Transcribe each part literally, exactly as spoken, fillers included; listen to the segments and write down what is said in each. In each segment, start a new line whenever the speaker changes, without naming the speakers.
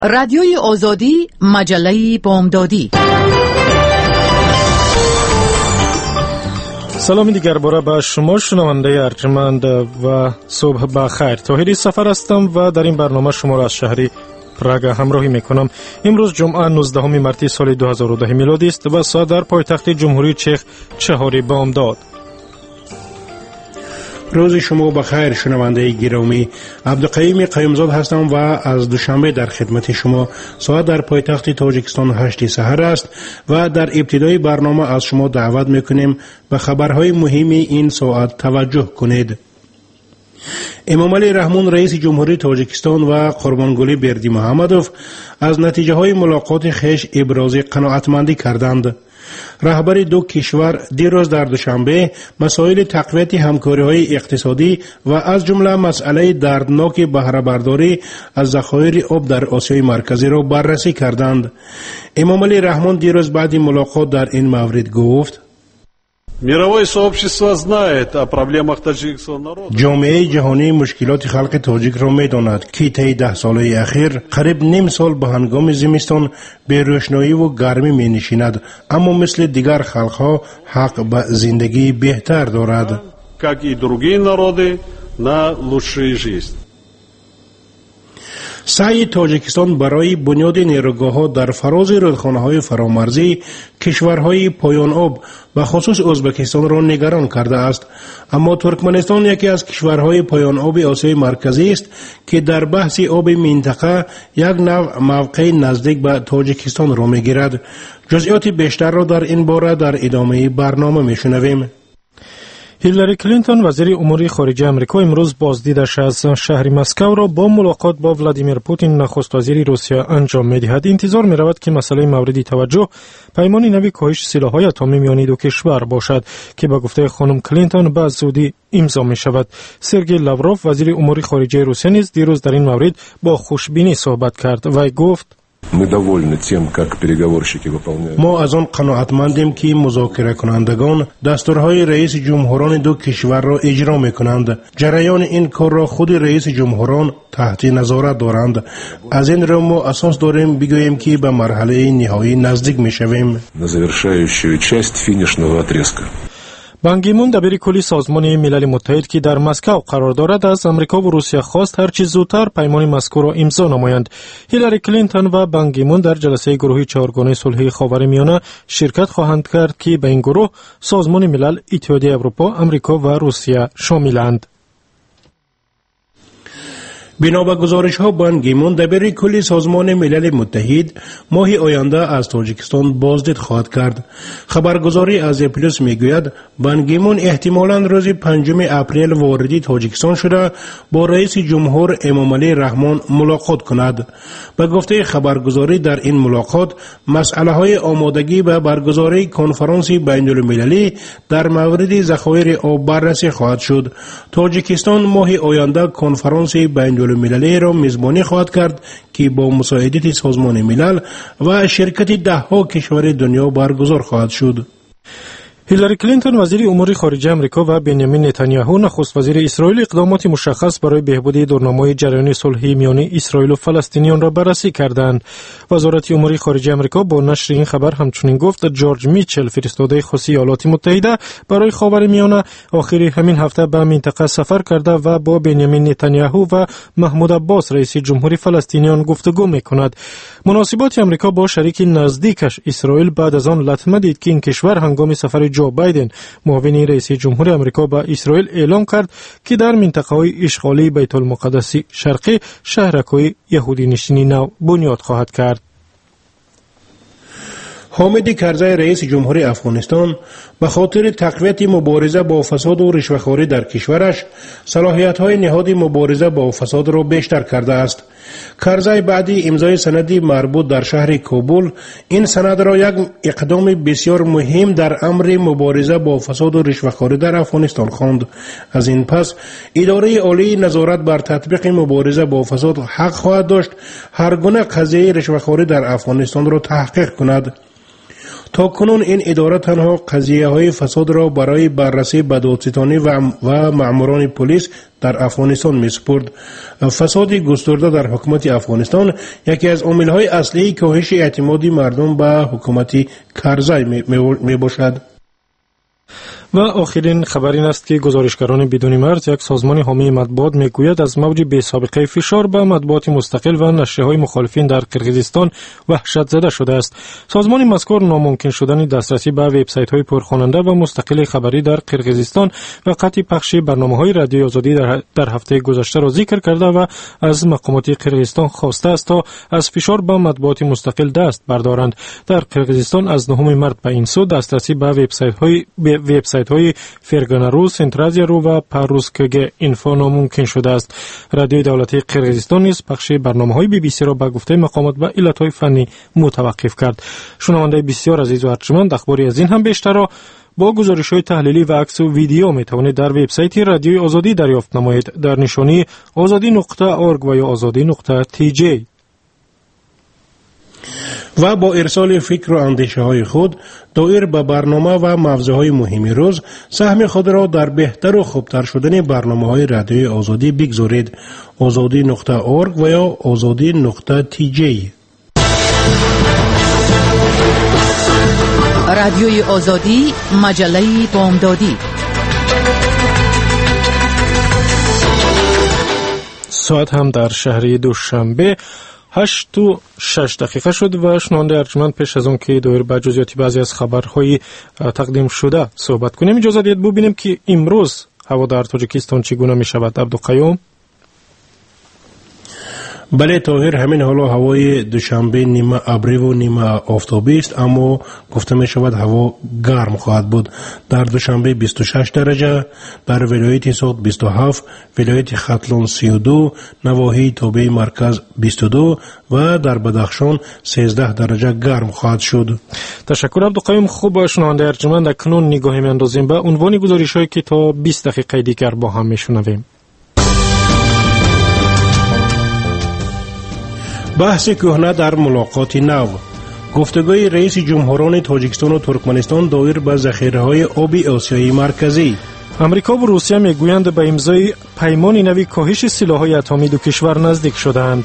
رادیوی آزادی، مجله بامدادی.
سلام دیگر باره به شما شنونده ارجمند و صبح بخیر. طاهری سفر هستم و در این برنامه شما را از شهر پراگ همراهی میکنم. امروز جمعه نوزدهم مارس سال دو هزار و ده میلادی است و ساعت در پایتخت جمهوری چک چهار بامداد.
روز شما بخیر شنونده گرامی. عبدالقیوم قیومزاد هستم و از دوشنبه در خدمت شما. ساعت در پایتخت تاجیکستان هشت سحر است و در ابتدای برنامه از شما دعوت میکنیم به خبرهای مهمی این ساعت توجه کنید. امامعلی رحمون رئیس جمهوری تاجیکستان و قربانگلی بردی محمدوف از نتیجه های ملاقات خیش ابراز قناعتمندی کردند. رهبر دو کشور دیروز در دوشنبه مسائل تقویت همکاری‌های اقتصادی و از جمله مسئله دردناک بهره برداری از ذخایر آب در آسیای مرکزی را بررسی کردند. امامعلی رحمون دیروز بعد ملاقات در این مورد گفت:
مировое сообщество знает о проблемах таджикского народа.
جامعه جهانی مشکلات خلق تاجیک را می‌داند که طی ده ساله اخیر قریب نیم سال به هنگام زمستان به روشنایی و گرمی می‌نشیند، اما مثل دیگر خلق‌ها حق به زندگی بهتر دارد.
Как и другие народы, на лучшую жизнь.
سعی تاجیکستان برای بنیاد نیروگاه‌ها در فراز رودخانه‌های فرامرزی کشورهای پایان آب و خصوص ازبکستان را نگران کرده است، اما ترکمنستان یکی از کشورهای پایان آب آسیای مرکزی است که در بحث آب منطقه یک نوع موقع نزدیک به تاجیکستان را می‌گیرد. جزئیات بیشتر را در این باره در ادامه برنامه می‌شنویم.
هیلاری کلینتون وزیر امور خارجه آمریکا امروز بازدیدش از شهر مسکو را با ملاقات با ولادیمیر پوتین نخست وزیر روسیه انجام می‌دهد. انتظار می‌رود که مسئله مورد توجه پیمان نوی کاهش سلاح‌های اتمی میان دو کشور باشد که به گفته خانم کلینتون به زودی امضا می‌شود. سرگئی لاوروف وزیر امور خارجه روسیه نیز دیروز در این مورد با خوشبینی صحبت کرد و گفت:
ما از آن قناعتمندیم که مذاکره کنندگان دستورهای رئیس جمهوران دو کشور را اجرا میکنند. جریان این کار را خود رئیس جمهوران تحت نظارت دارند. از این رو ما اساس داریم بگوییم که به مرحله نهایی نزدیک میشویم.
بان کی مون دبیر کلی سازمان ملل متحد که در مسکو قرار دارد از آمریکا و روسیه خواست هر چه زودتر پیمان مسکو را امضا نمایند. هیلاری کلینتون و بان کی مون در جلسه گروه چهارگانه صلح خاورمیانه شرکت خواهند کرد که به این گروه سازمان ملل، اتحادیه اروپا، آمریکا و روسیه شاملند.
بنا به گزارش‌ها بان کی مون دبیر کلی سازمان ملل متحد ماه آینده از تاجیکستان بازدید خواهد کرد. خبرگزاری از پلاس میگوید بان کی مون احتمالاً روز پنجم اپریل وارد تاجیکستان شده با رئیس جمهور امامعلی رحمون ملاقات کند. به گفته خبرگزاری در این ملاقات مسئله‌های آمادگی به برگزاری کنفرانس بین‌المللی در مورد ذخایر آب بررسی خواهد شد. تاجیکستان ماه آینده کنفرانس بین المللی را میزبانی خواهد کرد که با مساعدت سازمان ملل و شرکت ده ها کشور دنیا برگزار خواهد شد.
هیلاری کلینتون وزیر امور خارجه آمریکا و بنیامین نتانیاهو نخست وزیر اسرائیل اقدامات مشخص برای بهبود دورنمای جریان صلحی میان اسرائیل و فلسطینیان را بررسی کردند. وزارت امور خارجه آمریکا با نشر این خبر همچنین گفت جورج میچل فرستاده خصوصی ایالات متحده برای خاورمیانه آخر همین هفته به منطقه سفر کرده و با بنیامین نتانیاهو و محمود عباس رئیس جمهوری فلسطینیان گفتگو میکند. مناسبات آمریکا با شریک نزدیکش اسرائیل بعد از آن لطمه دید که این کشور هنگام سفر جو بایدن معاون رئیس جمهور آمریکا به اسرائیل اعلام کرد که در منطقه‌های اشغالی بیت المقدس شرقی شهرک‌های یهودی نشینی نو بنیاد خواهد کرد.
حامد کرزی رئیس جمهوری افغانستان به خاطر تقویت مبارزه با فساد و رشوه‌خواری در کشورش صلاحیت‌های نهاد مبارزه با فساد را بیشتر کرده است. کرزی بعد امضای سندی مربوط در شهر کابل این سند را یک اقدام بسیار مهم در امر مبارزه با فساد و رشوه‌خواری در افغانستان خواند. از این پس اداره عالی نظارت بر تطبیق مبارزه با فساد حق خواهد داشت هر گونه قضیه رشوه‌خواری در افغانستان را تحقیق کند. تا کنون این اداره تنها قضیه های فساد را برای بررسی به دادستانی و ماموران پلیس در افغانستان می سپرد. فساد گسترده در حکومت افغانستان یکی از عامل‌های اصلی کاهش اعتماد مردم به حکومت کرزی می باشد.
و آخرین خبر این است که گزارشگران بدون مرز، یک سازمان حامی مطبوعات، میگوید از موج بی سابقه فشار به مطبوعات مستقل و نشریه‌های مخالفین در قرقیزستان وحشت زده شده است. سازمان مذکور ناممکن شدن دسترسی به وبسایت‌های پرخواننده و مستقل خبری در قرقیزستان و قطع پخش برنامه‌های رادیوی آزادی در, در هفته گذشته را ذکر کرده و از مقامات قرقیزستان خواسته است تا از فشار به مطبوعات مستقل دست بردارند. در قرقیزستان از نهم مارس به این سو دسترسی به وبسایت‌های وبسایت های فرگانارو، سنترازیا رو و پاروسکگ اینفو ناممکن شده است. رادیوی دولتی قرقیزستان نیز پخش برنامه‌های بی بی سی را به گفته مقامات و علت‌های فنی متوقف کرد. شنونده بسیار عزیز و ارجمند، اخباری از این هم بیشتر را با گزارش‌های تحلیلی و عکس و ویدیو می‌توانید در وبسایت رادیوی آزادی دریافت نمایید در نشانی آزادی نقطه اورگ و یا آزادی نقطه تی جی.
و با ارسال فکر و اندیشه های خود دایر به برنامه و موضوع های مهم روز سهم خود را در بهتر و خوبتر شدن برنامه های رادیوی آزادی بگذارید. آزادی نقطه اورگ و یا آزادی نقطه تی جی.
رادیوی آزادی، مجله بامدادی.
ساعت هم در شهری دوشنبه هشت و شش دقیقه شد و شنونده ارجمند، پیش از اون که دایر به جزئیات بعضی از خبرهای تقدیم شده صحبت کنیم، اجازه دید ببینیم که امروز هوا در تاجیکستان چگونه می شود. عبدالقیوم.
بله طاهر، همین حالا هوای دوشنبه نیمه ابری و نیمه آفتابی است، اما گفته می شود هوا گرم خواهد بود. در دوشنبه بیست و شش درجه، در ولایت سوات بیست و هفت، ولایت ختلون سی و دو، نواحی توبه مرکز بیست و دو و در بدخشان سیزده درجه گرم خواهد شد.
تشکر عبدالقیوم. خوب شنونده ارجمند، اکنون نگاهی می‌اندازیم به عنوان گزارش‌هایی که تا بیست دقیقه دیگر با هم می‌شنویم.
بحث کهنه در ملاقات نو. گفتگوی رئیس جمهوران تاجیکستان و ترکمنستان دایر به ذخیره‌های آبی آسیای مرکزی.
امریکا و روسیه میگویند به امضای پیمان نوی کاهش سلاح‌های اتمی دو کشور نزدیک شدند.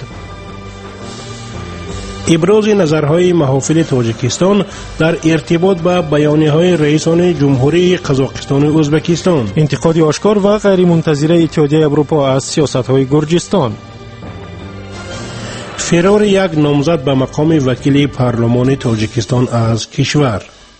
ابراز نظرهای محافل تاجیکستان در ارتباط به بیانیه‌های رئیسان جمهوری قزاقستان و ازبکستان.
انتقاد آشکار و غیر منتظره اتحادیه اروپا از سیاست‌های گرجستان.
فرار یک نامزد به مقام وکیل پارلمان تاجیکستان از کشور.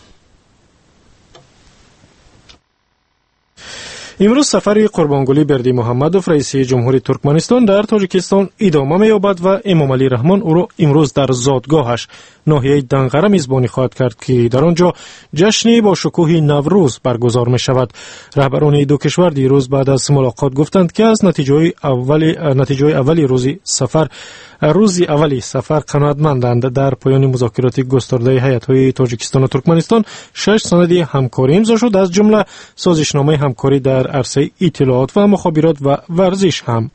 امروز سفر قربانگلی بردی محمدوف رئیس جمهوری ترکمنستان در تاجیکستان ادامه می‌یابد و امام علی رحمان او را امروز در زادگاهش ناحیه دنقره میزبانی خواهد کرد که در آنجا جشنی با شکوه نوروز برگزار می شود. رهبران دو کشور دیروز بعد از ملاقات گفتند که از نتیجه اولی نتیجه اولی روزی سفر روزی اولی سفر قناعتمندند. در پایان مذاکرات گسترده هیئت‌های تاجیکستان و ترکمنستان شش سند همکاری امضا شد، از جمله سازشنامه همکاری در عرصه اطلاعات و مخابرات و ورزش هم.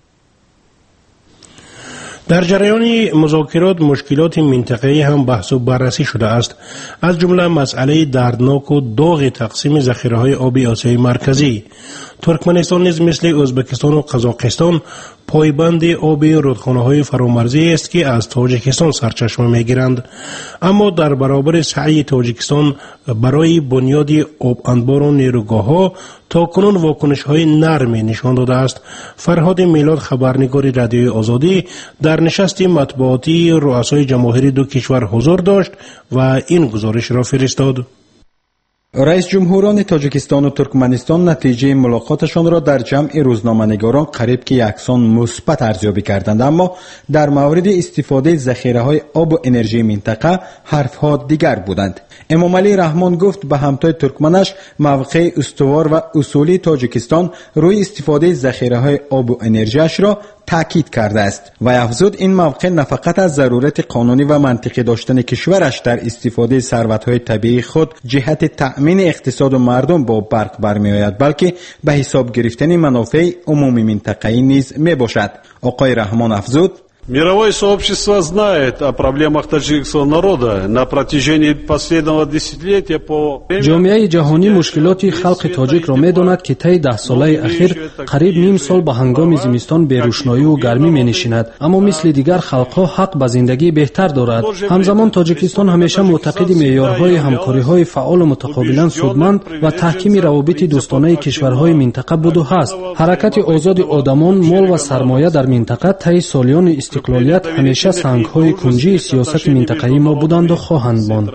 در جریان مذاکرات مشکلات منطقه‌ای هم بحث و بررسی شده است، از جمله مسئله دردناک و داغ تقسیم ذخیره‌های آبی آسیای مرکزی. ترکمنستان نیز مثل ازبکستان و قزاقستان پایبند آب رودخانه‌های فرامرزی است که از تاجیکستان سرچشمه می‌گیرند، اما در برابر سعی تاجیکستان برای بنیاد آب انبار و نیروگاه‌ها تاکنون واکنش‌های نرمی نشان داده است. فرهاد میلاد، خبرنگار رادیوی آزادی، در نشست مطبوعاتی رؤسای جماهیر دو کشور حضور داشت و این گزارش را فرستاد.
رئیس جمهوران تاجیکستان و ترکمنستان نتیجه ملاقاتشان را در جمع روزنامه‌نگاران قریب که یکسان مثبت ارزیابی کردند، اما در مورد استفاده ذخیره‌های آب و انرژی منطقه حرف‌ها دیگر بودند. امام علی رحمان گفت به همتای ترکمنش موقع استوار و اصولی تاجیکستان روی استفاده ذخیره‌های آب و انرژیش را تاکید کرده است و افزود این موقع نه فقط از ضرورت قانونی و منطقی داشتن کشورش در استفاده ثروت‌های طبیعی خود جهت تأمین اقتصاد و مردم با برق برمی‌آید، بلکه به حساب گرفتن منافع عمومی منطقه‌ای نیز میباشد. آقای رحمان افزود
Мировое сообщество знает о проблемах таджикского народа на протяжении последнего десятилетия по...
جامعه جهانی مشکلات خلق تاجیک را می‌داند که طی ده ساله اخیر قریب نیم سال به هنگام زمستان به روشنایی و گرمی می‌نشیند، اما مثل دیگر خلق‌ها حق به زندگی بهتر دارد. همزمان تاجیکستان همیشه معتقد معیارهای همکاری‌های فعال و متقابلا سودمند و تحکیم روابط دوستانه کشورهای منطقه بود و هست. حرکت آزاد آدمان، مال و سرمایه در منطقه طی سالیان استقلالیت همیشه سنگ‌های کنجی سیاست منطقه‌ای ما بودند و خواهند ماند.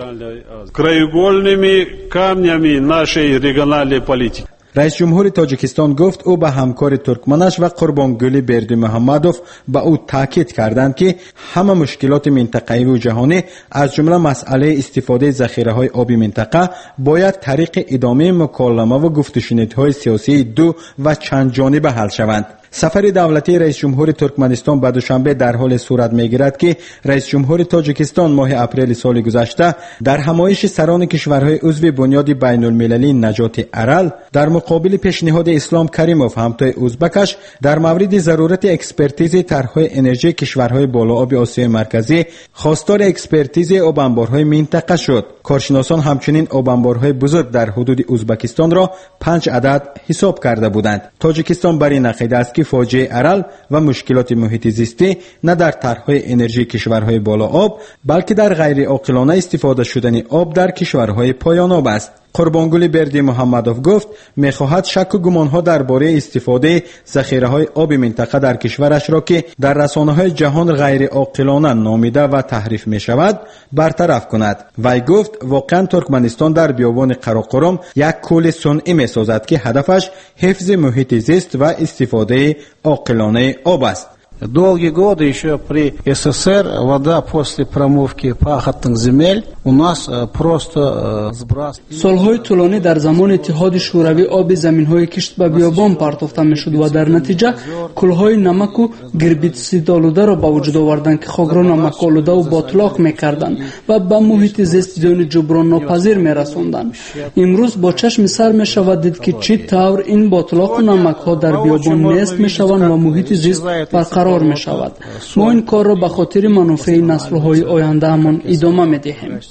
краеугольными камнями нашей региональной политики.
رئیس جمهور تاجیکستان گفت او به همکار ترکمنش و قربانگلی بردی محمدوف به او تاکید کردند که همه مشکلات منطقه‌ای و جهانی از جمله مسئله استفاده ذخیره‌های آبی منطقه باید طریق ادامه مکالمه و گفت‌وشنودهای سیاسی دو و چند جانبه حل شوند. سفر دولتی رئیس جمهور ترکمنستان به دوشنبه در حال صورت می‌گیرد که رئیس جمهور تاجیکستان ماه اپریل سال گذشته در همایش سران کشورهای عضو بنیاد بین‌المللی نجات ارل در مقابل پیشنهاد اسلام کریموف همتای ازبکش در مورد ضرورت اکسپرتیز طرح‌های انرژی کشورهای بالائاب آسیای مرکزی خواستار اکسپرتیز آب انبارهای منطقه شد. کارشناسان همچنین آب انبارهای بزرگ در حدود ازبکستان را پنج عدد حساب کرده بودند. تاجیکستان بر این عقیده است که فاجعه ارل و مشکلات محیط زیستی نه در طرح‌های انرژی کشورهای بالا آب بلکه در غیر عاقلانه استفاده شدن آب در کشورهای پایان آب است. قربانگلی بردی محمدوف گفت می‌خواهد شک و گمان‌ها درباره استفاده ذخیره‌های آب منطقه در کشورش را که در رسانه‌های جهان غیر عاقلانه نامیده و تحریف می‌شود برطرف کند. وی گفت واقعا ترکمنستان در بیابان قراقرم یک کل صنعی می‌سازد که هدفش حفظ محیط زیست و استفاده عاقلانه آب است.
Долгие годы еще при СССР вода после промывки пахотных земель у нас просто сбрасывали.
سالهای طولانی در زمان اتحاد شوروی آب زمین‌های کشت به بیابان پرتافته می‌شد و در نتیجه کل‌های نمک و گربیتسیدآلوده را به وجود آوردند که خاک را نمک‌آلوده و باطلاق می‌کردند و به محیط زیست زیان جبران ناپذیر می‌رساندند. امروز با چشم سر می‌شود دید که چه طور این باطلاق و نمک‌ها در بیابان نیست می‌شوند و محیط زیست برقرار می شود. ما این کار را به خاطر منافع نسل‌های آینده همان ادامه می‌دهیم.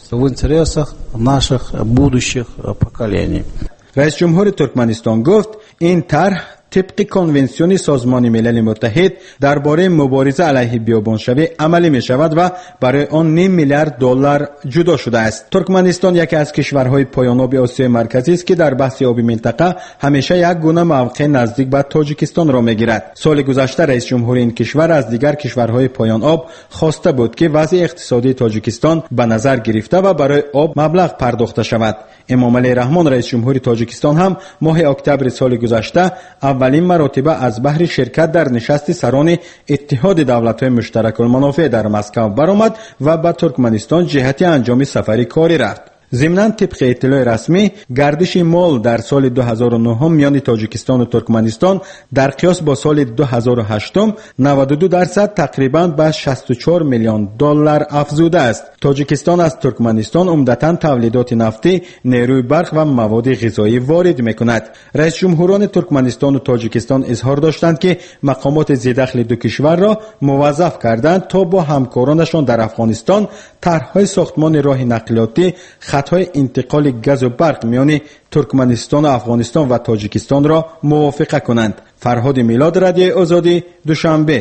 رئیس جمهور ترکمنستان گفت این طرح طبق کنونسیون سازمان ملل متحد درباره مبارزه علیه بیابانشوی عملی می شود و برای آن نیم میلیارد دلار جدا شده است. ترکمنستان یکی از کشورهای پایان آب آسیای مرکزی است که در بحث آبی منطقه همیشه یک گونه موقع نزدیک به تاجیکستان را میگیرد. سال گذشته رئیس جمهور این کشور از دیگر کشورهای پایان آب خواسته بود که وضع اقتصادی تاجیکستان به نظر گرفته و برای آب مبلغ پرداخته شود. امامعلی رحمان رئیس جمهور تاجیکستان هم ماه اکتبر سال گذشته اولین مرتبه از بحر شرکت در نشست سران اتحاد دولت‌های مشترک المنافع در مسکو برآمد و به ترکمنستان جهت انجام سفری کاری رفت. ضمناً طبق اطلاع رسمی گردش مال در سال دو هزار و نه میان تاجیکستان و ترکمنستان در قیاس با سال دو هزار و هشت نود و دو درصد تقریباً به شصت و چهار میلیون دلار افزوده است. تاجیکستان از ترکمنستان عمدتاً تولیدات نفتی، نیروی برق و مواد غذایی وارد می‌کند. رئیس جمهوران ترکمنستان و تاجیکستان اظهار داشتند که مقامات ذی‌دخل دو کشور را موظف کردند تا با همکارانشان در افغانستان طرح‌های ساختمان راه نقلیاتی خطهای انتقال گاز و برق میان ترکمنستان و افغانستان و تاجیکستان را موافقه کنند. فرهاد میلاد، رادیو آزادی، دوشنبه.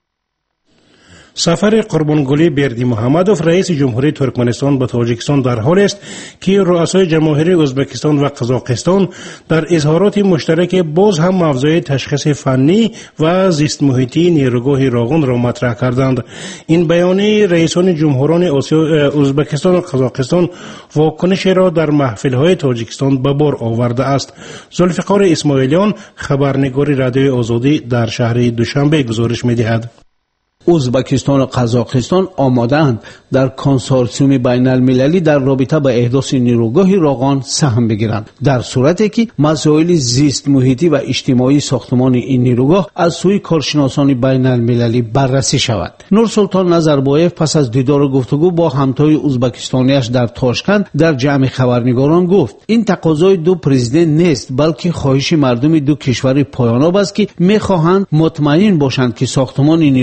سفر قربانگلی بردی محمدوف رئیس جمهوری ترکمنستان به تاجیکستان در حال است که رؤسای جماهیر ازبکستان و قزاقستان در اظهارات مشترک باز هم موضوع تشخیص فنی و زیست محیطی نیروگاه راغون را مطرح کردند. این بیانیه رئیسان جمهوران ازبکستان و قزاقستان واکنش را در محفل‌های تاجیکستان به بار آورده است. ذوالفقار اسماعیلیان، خبرنگار رادیو آزادی در شهر دوشنبه گزارش می‌دهد.
ازبکستان و قزاقستان آماده‌اند در کنسورسیوم بین المللی در رابطه با احداث نیروگاه راغون سهم بگیرند در صورتی که مسائل زیست محیطی و اجتماعی ساختمان این نیروگاه از سوی کارشناسان بین المللی بررسی شود. نورسلطان نظربایف پس از دیدار و گفتگو با همتای ازبکستانیش در تاشکند در جمع خبرنگاران گفت این تقاضای دو پرزیدنت نیست بلکه خواهش مردم دو کشور پایان‌یاب است که می‌خواهند مطمئن باشند که ساختمان نیروگاه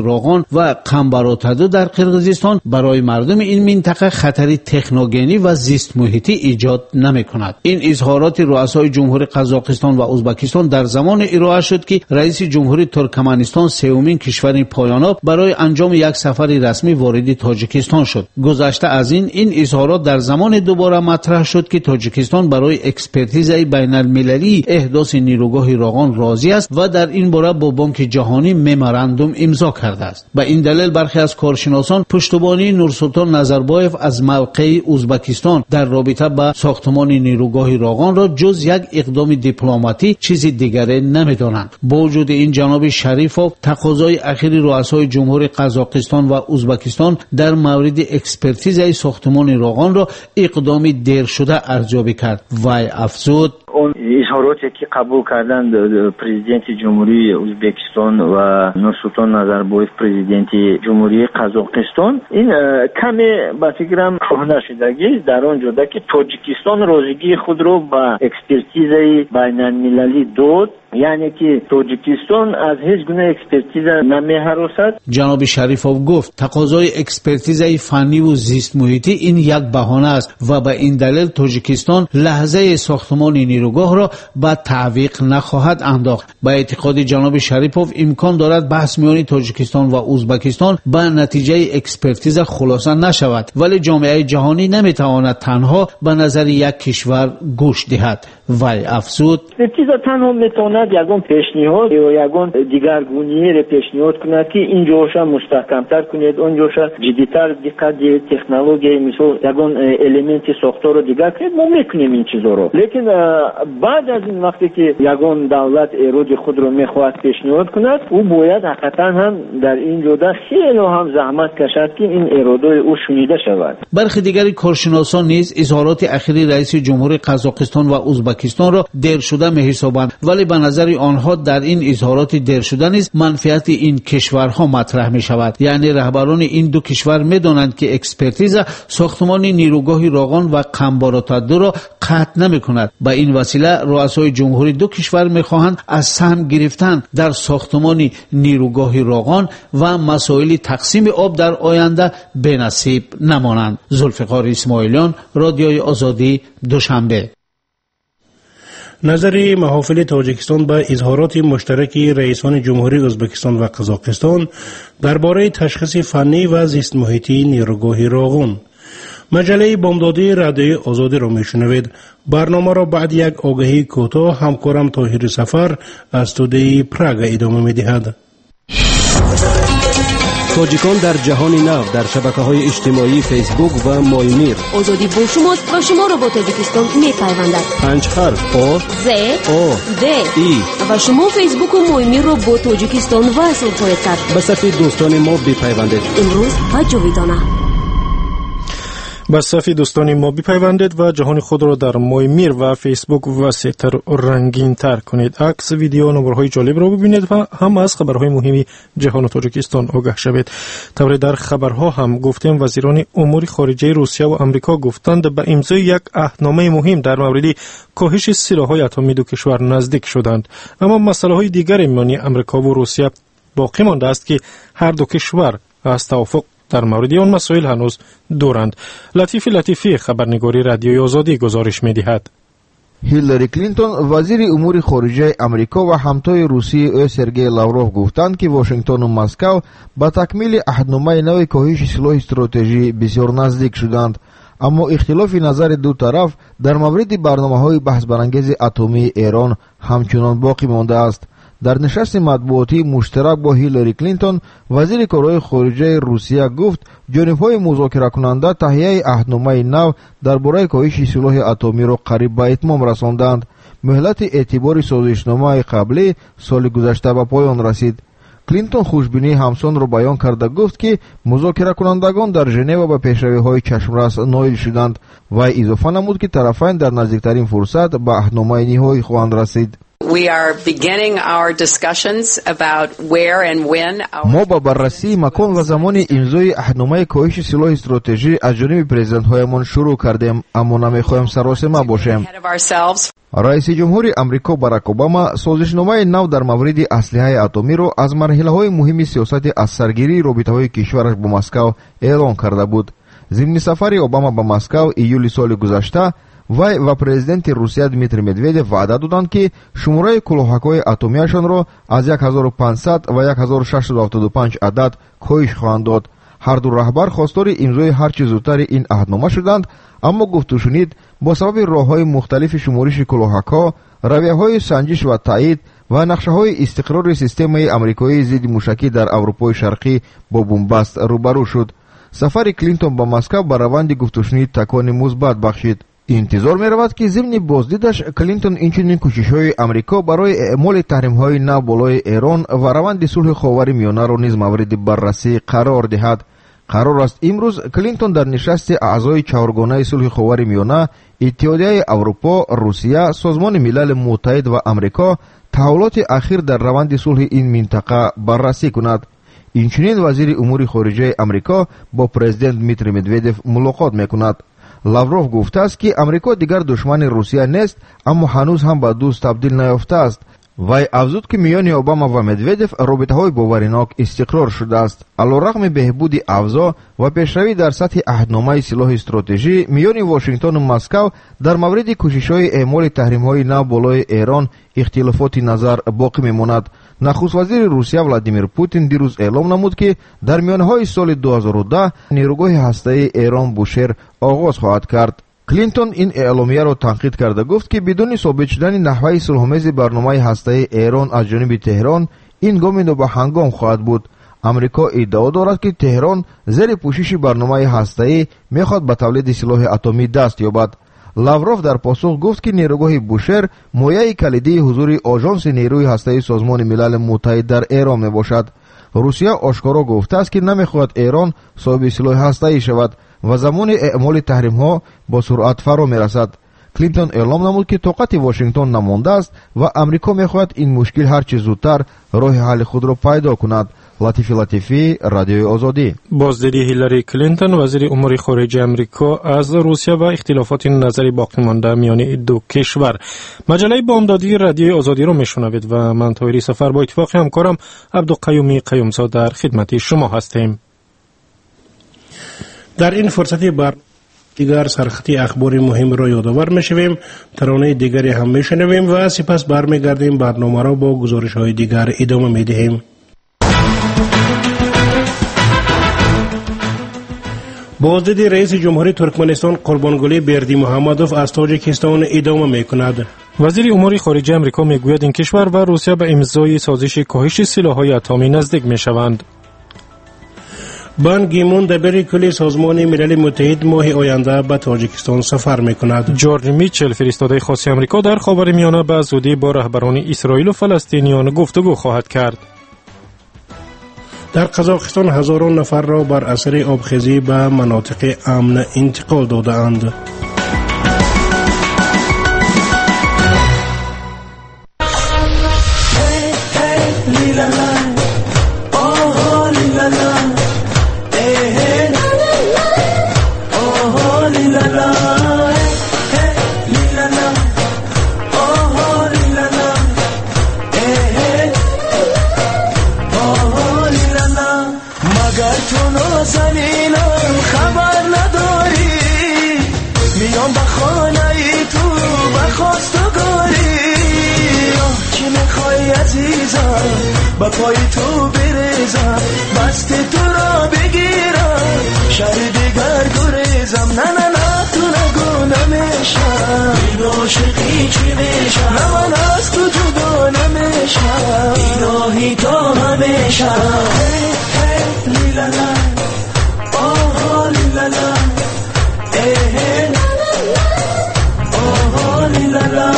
روغن و قنبراتدو در قرقیزستان برای مردم این منطقه خطری تکنوگنی و زیست محیطی ایجاد نمی‌کند. این اظهارات رؤسای جمهوری قزاقستان و ازبکستان در زمان ارائه شد که رئیس جمهوری ترکمنستان سومین کشور پایان‌یاب برای انجام یک سفر رسمی وارد تاجیکستان شد. گذشته از این این اظهارات در زمان دوباره مطرح شد که تاجیکستان برای اکسپرتیز بین المللی احداث نیروگاه روغن راضی است و در این باره با بانک جهانی ممورندوم امضا کرده است. به این دلیل برخی از کارشناسان پشتیبانی نورسلطان نظربایف از موقع ازبکستان در رابطه با ساختمان نیروگاه روغن را جز یک اقدام دیپلماتی چیزی دیگری نمی‌دانند. با وجود این جناب شریفوف تقاضای اخیر رؤسای جمهوری قزاقستان و ازبکستان در مورد اکسپرتیز ساختمان روغن را اقدامی دیر شده ارزیابی کرد. وی افزود
اون اظهاراتی که قبول کردند پرزیدنت جمهوری ازبکستان و نورسلطان نظربایف پرزیدنت جمهوری قزاقستان این کمی با فکرم کهنه شدگی در آن جدا که تاجیکستان راضیگی خود را با اکسپرتیز بین المللی داد، یعنی که تاجیکستان از هیچ گونه اکسپرتیز نمی‌هراسد.
جناب شریفوف گفت تقاضای اکسپرتیز فنی و زیست محیطی این یک بهانه است و به این دلیل تاجیکستان لحظه ساختمان نیروگاه را به تعویق نخواهد انداخت. با اعتقاد جناب شریفوف امکان دارد بحث میان تاجیکستان و ازبکستان به نتیجه اکسپرتیز خلاصه نشود، ولی جامعه جهانی نمیتواند تنها به نظر یک کشور گوش دهد. وی افزود
اکسپرتیز تنها میتواند یگان پیشنهاد یا یگان دیگرگونی را پیشنهاد کند که این جوشا مستحکمتر کنید، اون جوشا جدیتر دقت تکنولوژی مثل یگان الیمنت ساختار رو دیگر کنید. ما میکنیم این چیزا رو، لیکن بعد از این وقتی که یگان دولت ایراد خود رو میخواهد پیشنهاد کند او باید حقیقتا هم در این جودا خیلی هم زحمت کشد که این ایرادای او شنیده شود.
برخی دیگری کارشناسان نیز اظهارات اخیر رئیس جمهوری قزاقستان و ازبکستان را دیر شده می‌حسابند، ولی به نظر آنها در این اظهارات دیر شده نیز منفعت این کشورها مطرح می شود. یعنی رهبران این دو کشور می‌دانند که اکسپرتیز ساختمان نیروگاه روغن و قنبراتدو را قطع نمی‌کند. با این وسیله رؤسای جمهوری دو کشور می‌خواهند از سهم گرفتن در ساختمان نیروگاه روغن و مسائل تقسیم آب در آینده بی‌نصیب نمانند. ذوالفقار اسماعیلیان، رادیوی آزادی، دوشنبه.
نظر محافل تاجیکستان به اظهارات مشترک رئیسان جمهوری ازبکستان و قزاقستان درباره تشخیص فنی و زیست محیطی نیروگاه روغن. مجله بامدادی رادیوی آزادی را میشنوید. برنامه را بعد یک آگهی کوتاه همکارم طاهر سفر از استودیوی پراگ ادامه میدهد.
تاجیکان در جهان نو در شبکه‌های اجتماعی فیسبوک و مایمیر.
آزادی با شماست و شما را با تاجیکستان می‌پیوندد.
پنج حرف آ
ز
آ
د
ای
و شما فیسبوک و مایمیر را با تاجیکستان وصل خواهید کرد.
به صف دوستان ما بپیوندید.
امروز و جاویدانه.
به صف دوستان ما بپیوندید و جهان خود را در مایمیر و فیسبوک وسیع‌تر و رنگین‌تر کنید. عکس، ویدیو، نمره‌های جالب را ببینید و هم از خبرهای مهمی جهان و تاجیکستان آگاه شوید. طوری در خبرها هم گفتیم وزیران امور خارجه روسیه و آمریکا گفتند به امضای یک عهدنامه مهم در مورد کاهش سلاح‌های اتمی دو کشور نزدیک شدند. اما مسائل دیگر میان آمریکا و روسیه باقی مانده است که هر دو کشور از توافق در مورد آن مسائل هنوز دورند. لطیفی لطیفی خبرنگاری رادیوی آزادی گزارش می‌دهد.
هیلاری کلینتون وزیر امور خارجه امریکا و همتای روسی او سرگئی لاوروف گفتند که واشنگتن و مسکو با تکمیل عهدنامه نو کاهش سلاح استراتژی بسیار نزدیک شدند، اما اختلاف نظر دو طرف در مورد برنامه‌های بحث برانگیز اتمی ایران همچنان باقی مانده است. در نشست مطبوعاتی مشترک با هیلاری کلینتون وزیر کارهای خارجه روسیه گفت جانب‌های مذاکره کننده تهیه عهدنامه نو درباره کاهش سلاح اتمی را قریب به اتمام رساندند. مهلت اعتبار سازشنامه قبلی سال گذشته به پایان رسید. کلینتون خوشبینی همسان را بیان کرده گفت که مذاکره کنندگان در ژنو به پیشروی‌های چشمرس نائل شدند و اضافه نمود که طرفین در نزدیکترین فرصت به عهدنامه نهایی خواهند رسید.
we are beginning our discussions about where and when our...
ما با بررسی مکان و زمان امضای عهدنامه کاهش سلاح استراتژی از جانب پرزیدنت‌هایمان شروع کردیم، اما نمی‌خواهیم سراسیمه باشیم. رئیس جمهور امریکا باراک اوباما سازشنامه نو در مورد اسلحه اتمی را از مرحله‌های مهم سیاست از سرگیری رابطه‌های کشورش با مسکو اعلام کرده بود. ضمن سفر اوباما به مسکو ایولی سال گذشته، وی و پرزیدنت روسیه دمیتری مدویدف وعده دادند که شماره کلاهک‌های اتمیشان را از هزار و پانصد و هزار و ششصد و هفتاد و پنج عدد کاهش خواهند داد. هر دو رهبر خواستار امضای هر چه زودتر این عهدنامه شدند، اما گفت و شنید با سبب راه‌های مختلف شمارش کلاهک‌ها، رویه‌های سنجش و تایید و نقشه‌های استقرار سیستم آمریکایی ضد موشکی در اروپای شرقی با بنبست روبرو شد. سفر کلینتون به مسکو به روند گفت و شنید تکان مثبت بخشید. انتظار می رود که ضمن بازدیدش کلینتون اینچنین کوشش‌های امریکا برای اعمال تحریم‌های نو بالای ایران و روند صلح خاورمیانه را نیز مورد بررسی قرار دهد. قرار است امروز کلینتون در نشست اعضای چهارگانه صلح خاورمیانه، اتحادیه اروپا، روسیه، سازمان ملل متحد و امریکا تحولات اخیر در روند صلح این منطقه بررسی کند. اینچنین وزیر امور خارجه امریکا با پرزیدنت دمیتری مدویدف ملاقات میکند. لاوروف گفته است که امریکا دیگر دشمن روسیه نیست، اما هنوز هم به دوست تبدیل نیافته است. وی افزود که میان اوباما و مدویدف رابطه‌های باورناک استقرار شده است. علیرغم بهبود اوضاع و پیشروی در سطح عهدنامه سلاح استراتژی میان واشنگتن و مسکو در مورد کوشش‌های اعمال تحریم‌های نو بالای ایران اختلافات نظر باقی میماند. نخست وزیر روسیه ولادیمیر پوتین دیروز اعلام نمود که در میانهای سال دو هزار و ده نیروگاه هسته‌ای ایران بوشهر آغاز خواهد کرد. کلینتون این اعلامیه را تنقید کرده گفت که بدون ثابت شدن نحوه صلح‌آمیز برنامه هسته‌ای ایران از جانب تهران، این گام نو به هنگام خواهد بود. امریکا ادعا دارد که تهران زیر پوشش برنامه هسته‌ای میخواد به تولید سلاح اتمی دست یابد. لاوروف در پاسخ گفت که نیروگاه بوشهر مایه کلیدی حضور آژانس نیروی هسته‌ای سازمان ملل متحد در ایران میباشد. روسیه آشکارا گفته است که نمیخواهد ایران صاحب سلاح هسته‌ای شود و زمان اعمال تحریم‌ها با سرعت فرا میرسد. کلینتون اعلام نمود که طاقت واشنگتن نمانده است و امریکا میخواهد این مشکل هر چه زودتر راه حل خود را پیدا کند. لطیفی لطیفی، رادیوی آزادی.
بازدیدی هیلاری کلینتون وزیر امور خارجه امریکا از روسیه و اختلافات نظری باقی مانده میان دو کشور. مجله بامدادی رادیوی آزادی را میشنوید و من طاهری سفر با اتفاق همکارم عبدالقیومی قیومزاد در خدمت شما هستیم.
در این فرصت بر دیگر سرخطی اخبار مهم را یادآور میشویم، ترانه دیگری هم میشنویم و سپس برمیگردیم برنامه را با گزارش های دیگر ادامه میدهیم. بازدید رئیس جمهوری ترکمنستان قربانگلی بردی محمدوف از تاجیکستان ادامه میکند.
وزیر امور خارجه امریکا میگوید این کشور و روسیه به امضای سازش کاهش سلاح‌های اتمی نزدیک میشوند.
بان گیمون دبیر کل سازمان ملل متحد ماه آینده به تاجیکستان سفر میکند.
جورج میچل فرستاده خاص آمریکا در خاورمیانه به زودی با رهبران اسرائیل و فلسطینیان گفتگو خواهد کرد.
در قزاقستان هزاران نفر را بر اثر آبخیزی به مناطق امن انتقال دادند.
با پای تو بریزم، بست تو را بگیرم، شهر دیگر گریزم. نه نه نه تو نگو نمیشم، این عاشقی چی میشم، نه من از تو جدا نمیشم، الهی تا همیشم. هی هی لیلالا، آها لیلالا، ای هی آها لیلالا.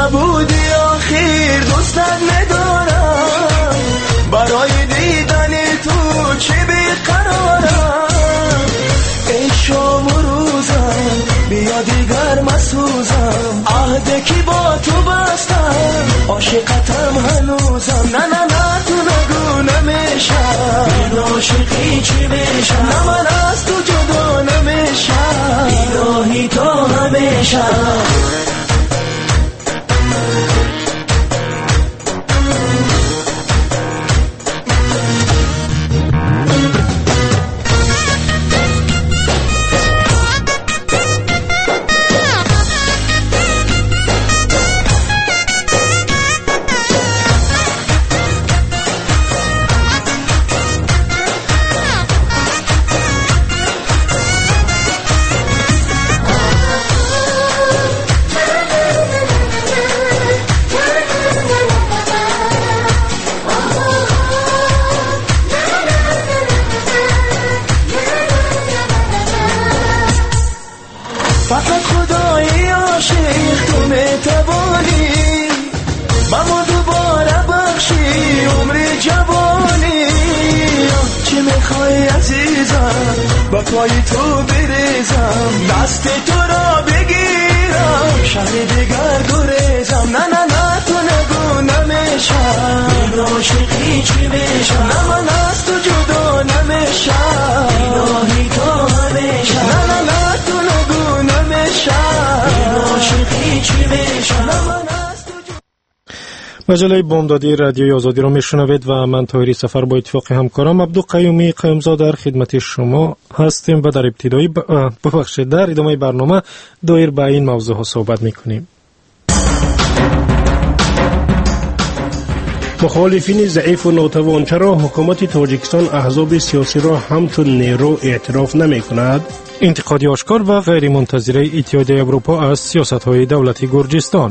نبودی آخر دوستت ندارم برای دیدن تو چه بیقرارم ای شام و روزم بیا دیگر مسوزم عهده کی با تو بستم عاشقتم هنوزم نه نه نه تو نگو نمیشم این عاشقی چی میشم نه من از تو جدا نمیشم الهی تا همیشم فقط خدای عاشق تو میتوانی با ما دوباره بخشی عمر جوانی چه میخوای عزیزم با پای تو بریزم دست تو را بگیرم شهر دیگر گریزم نه نه نه تو نگو نمیشم این عاشقی چی میشم نه من از تو جدا نمیشم الهی تا همیشم نه نه نه تو نگو نمیشم این عاشقی چی میشم نه من از تو جدا.
مجله بامدادی رادیوی آزادی را میشنوید و من طاهری سفر با اتفاق همکارم عبدو قیومی قیمزاد در خدمت شما هستیم و در ابتدای ببخشید در ادامه برنامه دایر به این موضوع ها صحبت میکنیم.
مخالفین ضعیف و ناتوان چرا حکومت تاجیکستان احزاب سیاسی را همچون نیرو اعتراف نمی کند؟
انتقادی آشکار و غیر منتظره اتحادیه اروپا از سیاست های دولتی گرجستان.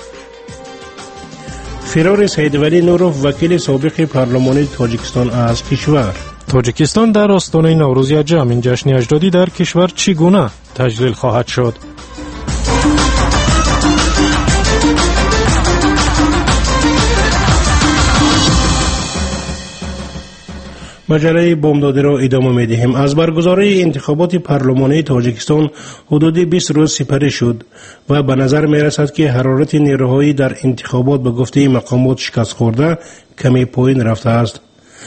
فرار سیدولی نوروف وکیل سابق پارلمانی تاجیکستان از کشور.
تاجیکستان در آستانه نوروز یجم این جشن اجدادی در کشور چگونه تجلیل خواهد شد؟
مجله بامدادی را ادامه می دهیم. از برگزاری انتخابات پارلمانی تاجیکستان حدود بیست روز سپری شد و به نظر می رسد که حرارت نیروهایی در انتخابات به گفته مقامات شکست خورده کمی پایین رفته است.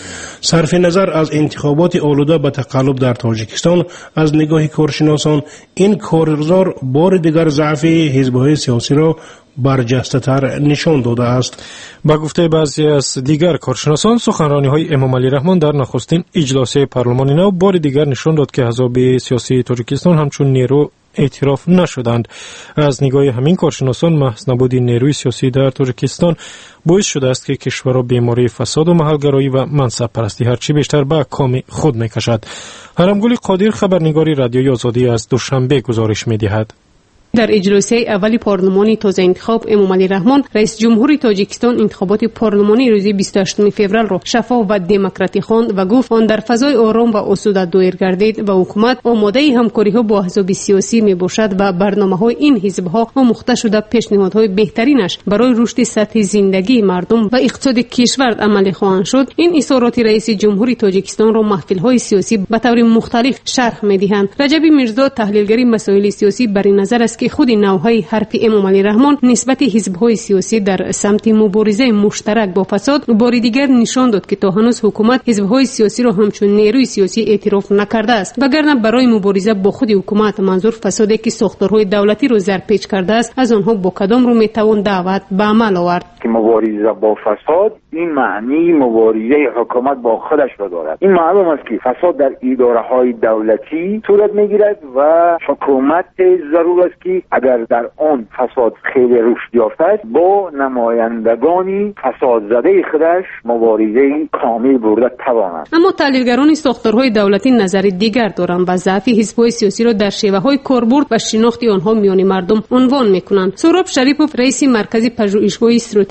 صرف نظر از انتخابات آلوده به تقلب در تاجیکستان از نگاه کارشناسان این کارزار بار دیگر ضعف حزب‌های سیاسی را برجسته تر نشان داده است.
با گفته بعضی از دیگر کارشناسان سخنرانی‌های امام علی رحمان در نخستین اجلاس پارلمان نو بار دیگر نشان داد که احزاب سیاسی تاجیکستان همچون نیرو اعتراف نشدند. از نگاه همین کارشناسان محض نبود نیروی سیاسی در تاجیکستان باعث شده است که کشور را بیماری فساد و محلگرایی و منصب پرستی هرچی بیشتر به کام خود میکشد. حرمگل قادر خبرنگاری رادیوی آزادی از دوشنبه گزارش میدهد.
در اجلاس اول پارلمانی تازه انتخاب امام علی رحمان رئیس جمهور تاجیکستان انتخابات پارلمانی روز بیست و هشتم فوریه را شفاف و دموکراتیک خواند و گفت آن در فضای آرام و آسوده دایر گردید و حکومت آماده همکاری ها با احزاب سیاسی می باشد و برنامه‌های این حزب‌ها آموخته شده پیشنهادهای بهترینش برای رشد سطح زندگی مردم و اقتصاد کشور عملی خواهند شد. این اظهارات رئیس جمهور تاجیکستان را محفل‌های سیاسی به طور مختلف شرح می‌دهند. رجبی میرزا تحلیلگر مسائل سیاسی بر این نظر است که خود نوهای حرف امام علی رحمان نسبت حزب‌های سیاسی در سمت مبارزه مشترک با فساد بار دیگر نشان داد که تا هنوز حکومت حزب‌های سیاسی را همچون نیروی سیاسی اعتراف نکرده است، وگرنه برای مبارزه با خود حکومت منظور فسادی که ساختارهای دولتی را زرپیچ کرده است از آنها با کدام رو میتوان دعوت به عمل آورد؟
که مبارزه با فساد این معنی مبارزه حکومت با خودش را دارد. این معلوم است که فساد در اداره‌های دولتی صورت می‌گیرد و حکومت ضرور است که اگر در آن فساد خیلی رشد یافته است با نمایندگانی فساد زده خودش مبارزه کامل برده تواند.
اما تحلیلگران ساختارهای دولتی نظر دیگر دارند و ضعف حزب‌های سیاسی را در شیوه‌های کاربرد و شناخت آنها میان مردم عنوان می‌کنند. سهراب شریفوف رئیس مرکز پژوهش‌های استراتژی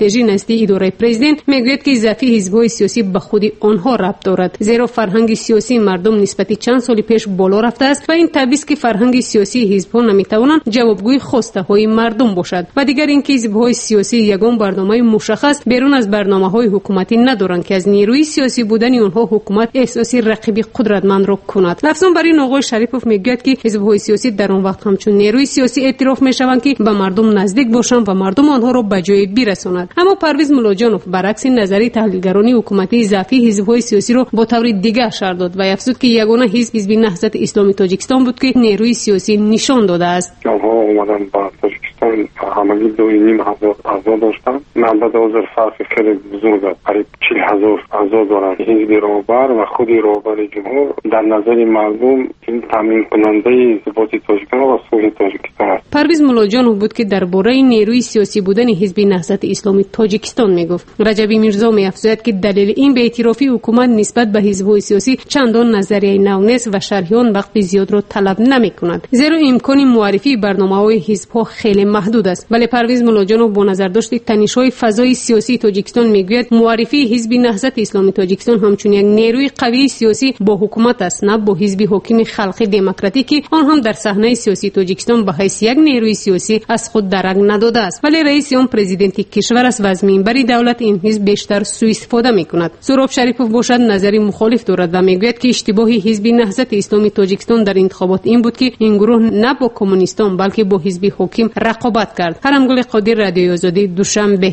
استراتژی نزدی اداره پرزیدنت میگوید که ضعفی حزب‌های سیاسی به خود آنها ربط دارد، زیرا فرهنگ سیاسی مردم نسبت چند سال پیش بالا رفته است و این تبعیض که فرهنگ سیاسی حزب‌ها نمیتوانند جوابگوی خواسته‌های مردم باشد و دیگر اینکه حزب‌های سیاسی یگان برنامه مشخص بیرون از برنامه‌های حکومتی ندارند که از نیروی سیاسی بودن آنها حکومت احساسی رقیبی قدرتمند را کند. لفظاً برای آقای شریفوف میگوید که حزب‌های سیاسی در آن وقت همچون نیروی سیاسی اعتراف میشوند که به مردم نزدیک باشند و مردم آنها را به جای برسانند. اما پرویز ملاجانوف برعکس نظری تحلیلگران حکومتی ضعفی حزب‌های سیاسی را با طور دیگر شرح داد و افزود که یگانه حزب حزب نهضت اسلامی تاجیکستان بود که نیروی سیاسی نشان داده است.
آنها اومدن با تاجیکستان حمله دوی نیم هزار اعضا داشتند. نسبت به فرق خیلی بزرگ است. قریب چهل هزار اعضا دارند. حزب رهبر و خود رهبر جمهور در نظر مردم این تامین کننده ثبات تاجیکستان و صلح تاجیکستان است.
پرویز ملاجانوف بود که درباره نیروی سیاسی بودن حزب نهضت اسلامی تاجیکستان میگفت. رجبی میرزا می‌افزاید که دلیل این به اعترافی حکومت نسبت به حزب‌های سیاسی چندان نظریه نو نیست و شرحیان وقت زیاد را طلب نمی‌کنند، زیرا امکان معرفی برنامه‌های حزب‌ها خیلی محدود است. ولی پرویز ملاجانوف با نظر داشت تنش‌های فضای سیاسی تاجیکستان میگوید معرفی حزب نهضت اسلامی تاجیکستان همچون یک نیروی قوی سیاسی با حکومت است، نه با حزب حاکم خلقی دموکراتیکی آن هم در صحنه سیاسی تاجیکستان به حیث یک نیروی سیاسی از خود درک نداده است. ولی رئیس آن پرزیدنت کشور است و از منبر دولت این حزب بیشتر سوء استفاده می‌کند. سهراب شریفوف باشد نظری مخالف دارد و میگوید که اشتباه حزب نهضت اسلامی تاجیکستان در انتخابات این بود که این گروه نه با کمونیستان بلکه با حزب حاکم رقابت کرد. حرمگل قادر، رادیوی آزادی، دوشنبه.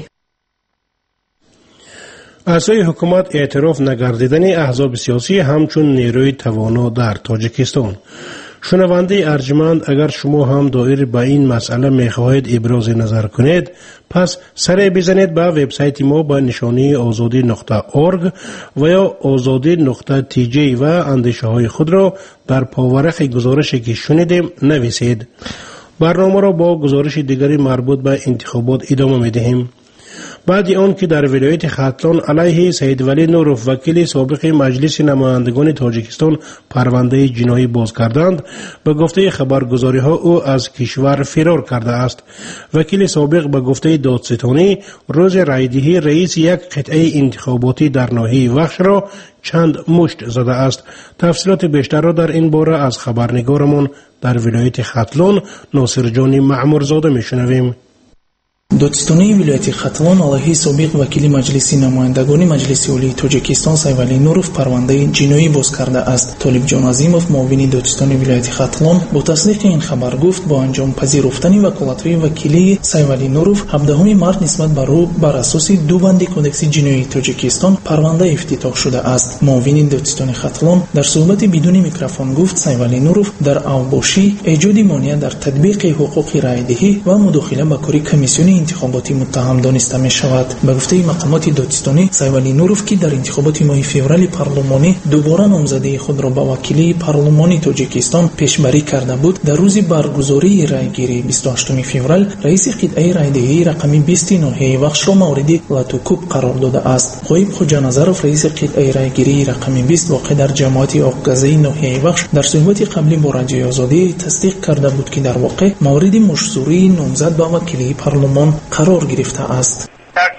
اعضای حکومت اعتراف نگردیدن احزاب سیاسی همچون نیروی توانا در تاجیکستان. شنونده ارجمند، اگر شما هم دایر به این مسئله میخواهید ابراز نظر کنید، پس سر بزنید به وبسایت ما با نشانی آزادی نقطه اورگ و یا آزادی نقطه تی جی و اندیشه های خود را در پاورق گزارشی که شنیدیم نویسید. برنامه را با گزارش دیگری مربوط به انتخابات ادامه میدهیم. بعد آن که در ولایت ختلان علیه سید ولی نوروف وکیل سابق مجلس نمایندگان تاجیکستان پرونده جنایی باز کردند، به گفته خبرگزاری ها او از کشور فرار کرده است. وکیل سابق به گفته دادستانی روز رایدهی رئیس یک قطعه انتخاباتی در ناحیه وخش را چند مشت زده است. تفصیلات بیشتر را در این باره از خبرنگارمان در ولایت ختلان ناصر جان معمورزاده میشنویم.
دادستانی ولایت ختلان علیه سابق وکیل مجلس نمایندگان مجلس عالی تاجیکستان سیولی نوروف پرونده جنایی باز کرده است. طالب جان عظیموف معاون دادستانی ولایت ختلان با تصدیق این خبر گفت با انجام پذیرفتن وکالت‌های وکیلی سیولی نوروف هفدهم مارس نسبت بر او بر اساس دو بند کودکس جنایی تاجیکستان پرونده افتتاح شده است. معاون دادستانی ختلان در صحبت بدون میکروفون گفت سیولی نوروف در اوباشی ایجاد مانع در تطبیق حقوق رایدهی و مداخله به کاری کمیسیون انتخاباتی متهم دانسته می شود. به گفته مقامات دادستانی سیولی نوروف که در انتخابات ماه فوریه پارلمانی دوباره نامزدی خود را به وکیلی پارلمانی تاجیکستان پیشبری کرده بود، در روز برگزاری رایگیری بیست و هشتم فوریه رئیس قطعه رایدهی رقم بیست ناحیه وخش را مورد لاتوکوب قرار داده است. غایب خوجا نظرов رئیس قطعه رایگیری رقم بیست واقع در جماعت آقگزی ناحیه وخش در صحبت قبلی با رادیوی آزادی تصدیق کرده بود که در واقع مورد مشروعی نامزد به وکیلی پارلمان قرار گرفته است.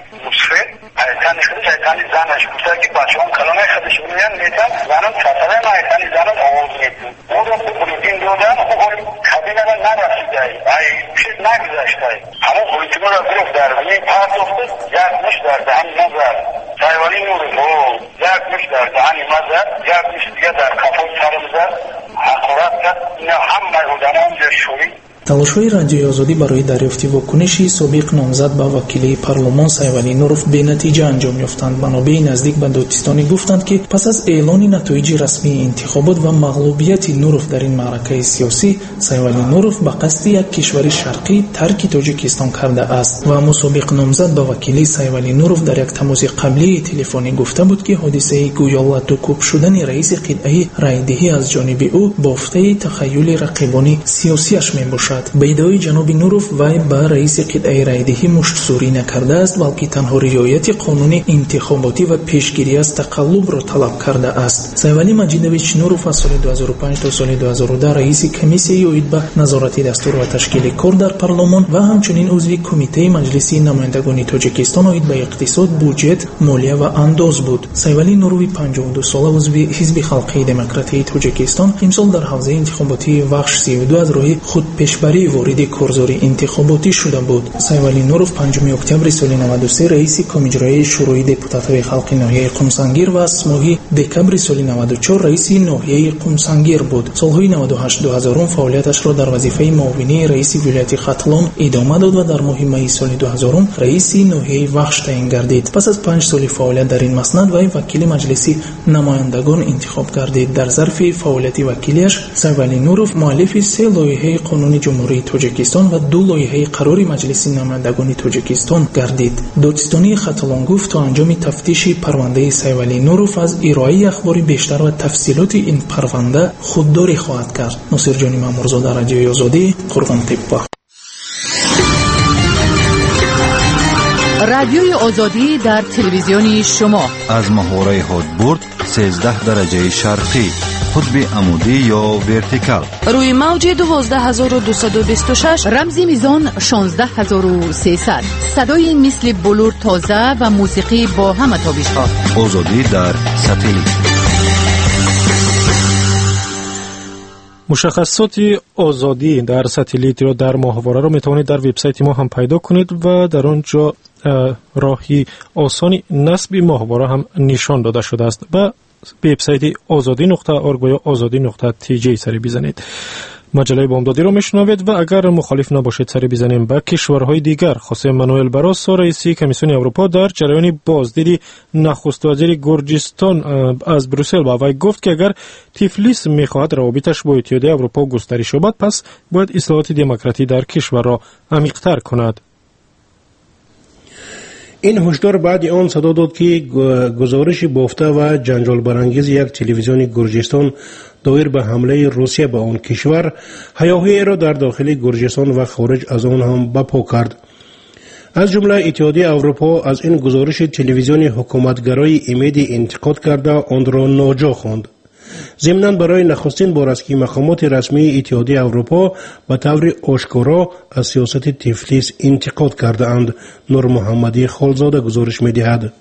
تانی زنش گفته که بچه‌ها کلمه خودش میگن میتن زنم فاصله نه تانی زنم آواز میدن اون رو بولتین دادن خود کابینه را نرسیده ای چیز نگذاشته همون بولتین را گرفت در این پارت افته یک مش در دهن نظر سیولی نور یک مش در دهن نظر یک مش دیگه در کافوی سرم زد حقارت کرد اینا همه آدمان جشوری.
تلاش‌های رادیوی آزادی برای دریافت واکنشی سابق نامزد به وکیلی پارلمان سیولی نوروف به نتیجه انجام یافتند. منابع نزدیک به دادستانی گفتند که پس از اعلان نتایج رسمی انتخابات و مغلوبیت نوروف در این معرکه سیاسی، سیولی نوروف به قصد یک کشور شرقی ترک تاجیکستان کرده است و مسابق نامزد به وکیلی سیولی نوروف در یک تماس قبلی تلفنی گفته بود که حادثه گویا لاتوکوب شدن رئیس قطعه رایدهی از جانب او بافته تخیل رقیبانی سیاسیش میباشد. دارد. به ادعای جناب نوروف وی به رئیس قطعه رایدهی مشتسوری نکرده است، بلکه تنها رعایت قانون انتخاباتی و پیشگیری از تقلب را طلب کرده است. سایوالی مجیدویچ نوروف از سال دو هزار و پنج تا سال دو هزار و ده رئیس کمیسیه اوید به نظارت دستور و تشکیل کار در پارلمان و همچنین عضو کمیته مجلس نمایندگان تاجیکستان اوید به اقتصاد، بودجت، مالیه و انداز بود. سایوالی نوروی پنجاه و دو ساله عضو حزب خلقی دموکراتی تاجیکستان امسال در حوزه انتخاباتی بخش سی و دو از راه خودپیشبری وارد کارزار انتخاباتی شده بود. سایوالی نوروف پنجم اکتبر سال نود و سه رئیس کمیته شورای دپوتات‌های خلقی ناحیه قمسنگیر و از ماه دکمبر سال نود و چهار رئیس ناحیه قمسنگیر بود. سالهای نود و هشت دو هزار فعالیتش را در وظیفه معاونی رئیس ولایت ختلان ادامه داد و در ماه می سال دو هزار رئیس ناحیه وخش تعیین گردید. پس از پنج سال فعالیت در این مسند وی وکیل مجلس نمایندگان انتخاب گردید. در ظرف فعالیت وکیلیش سایوالی نوروف مؤلف سه لایحه قانون جمهوری تاجیکستان و دو لایحه قرار مجلس نمایندگان تاجیکستان گردید. دادستانی ختلان گفت تا انجام تفتیش پرونده سایوالی نوروف از ارائه اخبار بیشتر و تفصیلات این پرونده خودداری خواهد کرد. ناصر جانی مامورزاده، رادیوی آزادی، قرغان تپه.
رادیوی آزادی در تلویزیون شما
از محوره هادبورد سیزده درجه شرقی، قطب عمودی یا ورتیکال،
روی موج دوازده هزار و دویست و بیست و شش،
رمزی میزان شانزده هزار و سیصد، صدای مثل بلور تازه و موسیقی با همه تابش‌ها.
آزادی در ساتلیت.
مشخصات آزادی در ساتلیت یا در ماهواره را میتوانید در وبسایت ما هم پیدا کنید و در آنجا راهی آسانی نصب ماهواره هم نشان داده شده است. و وبسایت آزادی نقطه اورگ یا آزادی نقطه تی جی سری بزنید. مجله بامدادی را میشنوید و اگر مخالف نباشید سری بزنیم به کشورهای دیگر. خوسه مانوئل براسا رئیس کمیسیون اروپا در جریان بازدید نخست وزیر گرجستان از بروسل با وی گفت که اگر تیفلیس میخواهد روابطش با اتحادیه اروپا گسترش یابد پس باید اصلاحات دموکراتی در کشور را عمیق‌تر کند.
این هشدار بعد آن صدا داد که گزارش بافته و جنجال برانگیز یک تلویزیون گرجستان دایر به حمله روسیه به آن کشور هیاهویی را در داخل گرجستان و خارج از آن هم بپا کرد. از جمله اتحادیه اروپا از این گزارش تلویزیون حکومتگرای امید انتقاد کرده آن را ناجا خواند. ضمناً برای نخستین بار است که مقامات رسمی اتحادیه اروپا به طور آشکارا از سیاست تفلیس انتقاد کرده اند. نور محمدی خالزاده گزارش می‌دهد.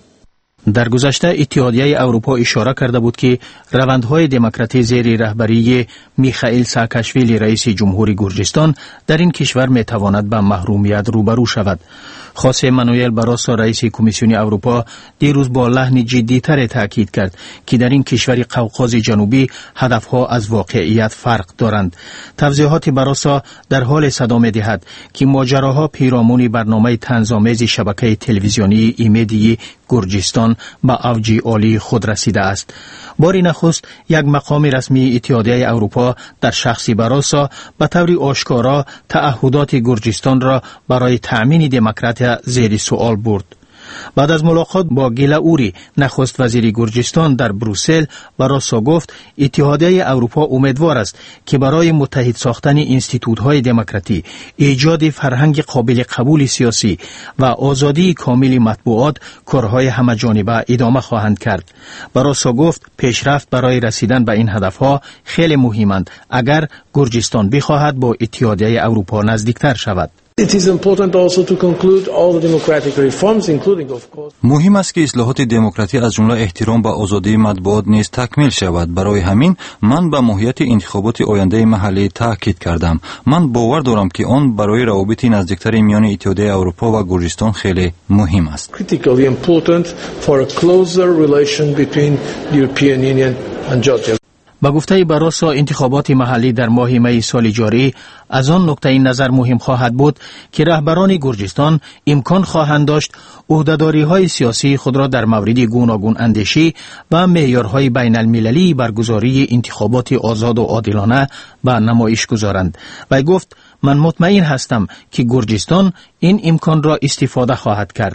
در گذشته اتحادیه اروپا اشاره کرده بود که روندهای دموکراتی زیر رهبری میخائیل ساکاشویلی رئیس جمهوری گرجستان در این کشور میتواند به محرومیت روبرو شود. خوسه مانوئل براسا رئیس کمیسیون اروپا دیروز با لحن جدی‌تر تاکید کرد که در این کشور قوقاز جنوبی هدفها از واقعیت فرق دارند. توضیحات براسا در حال صدا می‌دهد که ماجراها پیرامون برنامه طنزآمیز شبکه تلویزیونی ایمیدی گرجستان به اوج عالی خود رسیده است. باری نخست یک مقام رسمی اتحادیه اروپا در شخص براسا به طور آشکارا تعهدات گرجستان را برای تأمین دموکراسی زیر سوال برد. بعد از ملاقات با گیلاوری نخست وزیر گرجستان در بروسل براسا گفت اتحادیه اروپا امیدوار است که برای متحد ساختن انستیتوت‌های دموکراتی، ایجاد فرهنگ قابل قبول سیاسی و آزادی کامل مطبوعات کارهای همه‌جانبه ادامه خواهند کرد. براسا گفت پیشرفت برای رسیدن به این هدفها خیلی مهمند اگر گرجستان بخواهد با اتحادیه اروپا نزدیکتر شود.
It is important also to conclude all the democratic reforms, including, of course.
مهم است که اصلاحات دموکراتی از جمله احترام به آزادی مطبوعات نیز تکمیل شود. برای همین من به ماهیت انتخابات آینده محلی تاکید کردم. من باور دارم که آن برای روابط نزدیکتر میان اتحادیه اروپا و گرجستان خیلی مهم است.
Critically important for a closer relation between the European Union and Georgia.
با گفته براسا انتخابات محلی در ماه می سال جاری از آن نقطه نظر مهم خواهد بود که رهبران گرجستان امکان خواهند داشت عهده‌داری‌های سیاسی خود را در مورد گوناگون اندیشی و معیارهای بین المللی برگزاری انتخابات آزاد و عادلانه به نمایش گذارند. و گفت من مطمئن هستم که گرجستان این امکان را استفاده خواهد کرد.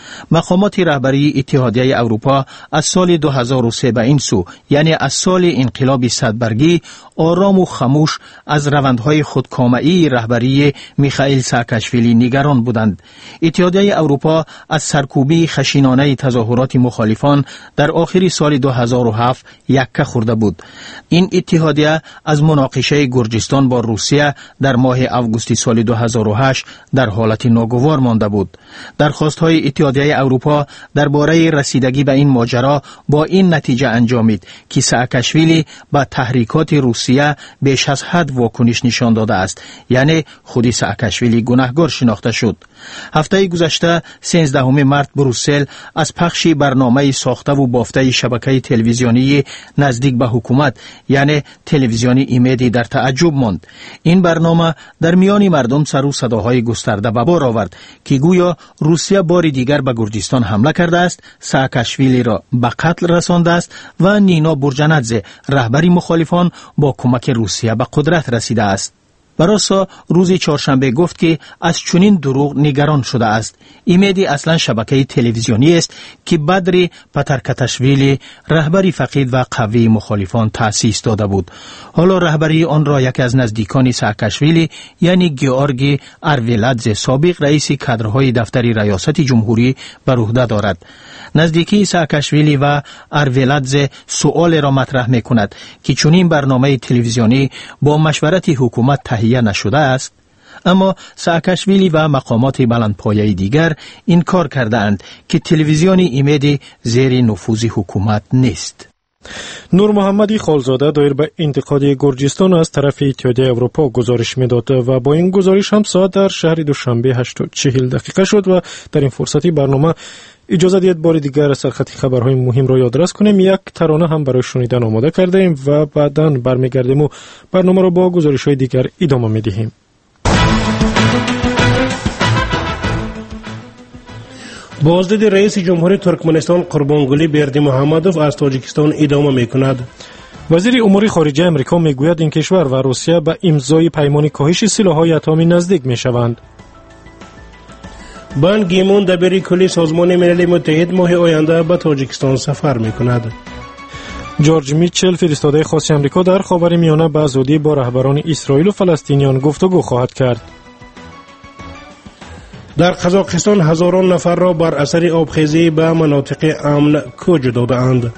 مقامات رهبری اتحادیه اروپا از سال دو هزار و سه به این سو، یعنی از سال انقلاب صدبرگی، آرام و خاموش از روندهای خودکامه‌ای رهبری میخائیل ساکاشویلی نگران بودند. اتحادیه اروپا از سرکوبی خشنانه تظاهرات مخالفان در آخر سال دو هزار و هفت یکه خورده بود. این اتحادیه از مناقشه گرجستان با روسیه در ماه آگوست سال دو هزار و هشت در حالت ناگوار مانده بود. درخواست‌های اتحادیه اروپا درباره رسیدگی به این ماجرا با این نتیجه انجامید که ساکاشویلی با تحریکات روسیه بیش از حد واکنش نشان داده است، یعنی خودی ساکاشویلی گناهکار شناخته شد. هفته گذشته سیزدهم مارس بروسل از پخش برنامه ساخته و بافته شبکه تلویزیونی نزدیک به حکومت، یعنی تلویزیونی ایمیدی، در تعجب ماند. این برنامه در میان مردم سر و صداهای گسترده به بار آورد که گویا روسیه بار دیگر به گرجستان حمله کرده است، ساکاشویلی را به قتل رسانده است و نینا بورجانادزه رهبری مخالفان با کمک روسیه به قدرت رسیده است. براسا روز چهارشنبه گفت که از چنین دروغ نگران شده است. ایمیدی اصلا شبکه تلویزیونی است که بدری پترکتاشویلی رهبری فقید و قوی مخالفان تأسیس داده بود. حالا رهبری آن را یکی از نزدیکان ساکاشویلی، یعنی گیورگی آرویلادزه، سابق رئیس کادرهای دفتر ریاست جمهوری، بر عهده دارد. نزدیکی ساکاشویلی و آرویلادزه سؤال را مطرح می کند که چنین برنامه تلویزیونی با مشورت حکومت تهیه نشده است. اما ساکاشویلی و مقامات بلندپایه دیگر انکار کردند که تلویزیون ایمیدی زیر نفوذ حکومت نیست.
نور محمدی خالزاده دایر به انتقاد گرجستان از طرف اتحادیه اروپا گزارش میداد و با این گزارش هم ساعت در شهر دوشنبه هشت و چهل دقیقه شد و در این فرصتی برنامه اجازه دید بار دیگر سرخط خبرهای مهم را یادرس کنیم. یک ترانه هم برای شنیدن آماده کرده ایم و بعداً برمیگردیم و برنامه را با گزارش‌های دیگر ادامه میدهیم.
بازدید رئیس جمهوری ترکمنستان قربانگلی بردی محمدوف از تاجیکستان ادامه میکند.
وزیر امور خارجه امریکا میگوید این کشور و روسیه به امضای پیمان کاهش سلاح‌های اتمی نزدیک میشوند.
بان گیمون دبیری کلی سازمان ملل متحد ماه آینده به تاجیکستان سفر میکند.
جورج میچل فرستاده خاص امریکا در خاورمیانه به زودی با رهبران اسرائیل و فلسطینیان گفتگو خواهد کرد.
در قزاقستان هزاران نفر را بر اثر آبخیزی به مناطق امن کوچ داده‌اند.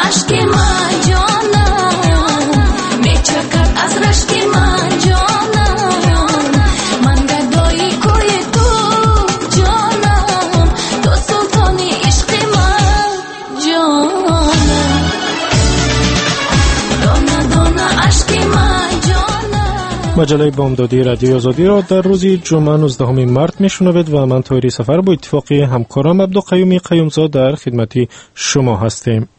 اشک من جانم میچکد از رشک من جانم من گدای کوی تو جانم تو سلطانی عشق من جانم دانه دانه اشک من جانم.
مجله بامدادی رادیو آزادی را در روز جمعه نوزدهم مارس میشنوید و من طاهری سفر با اتفاق همکارم عبدالقیوم قیومزاد در خدمت شما هستیم.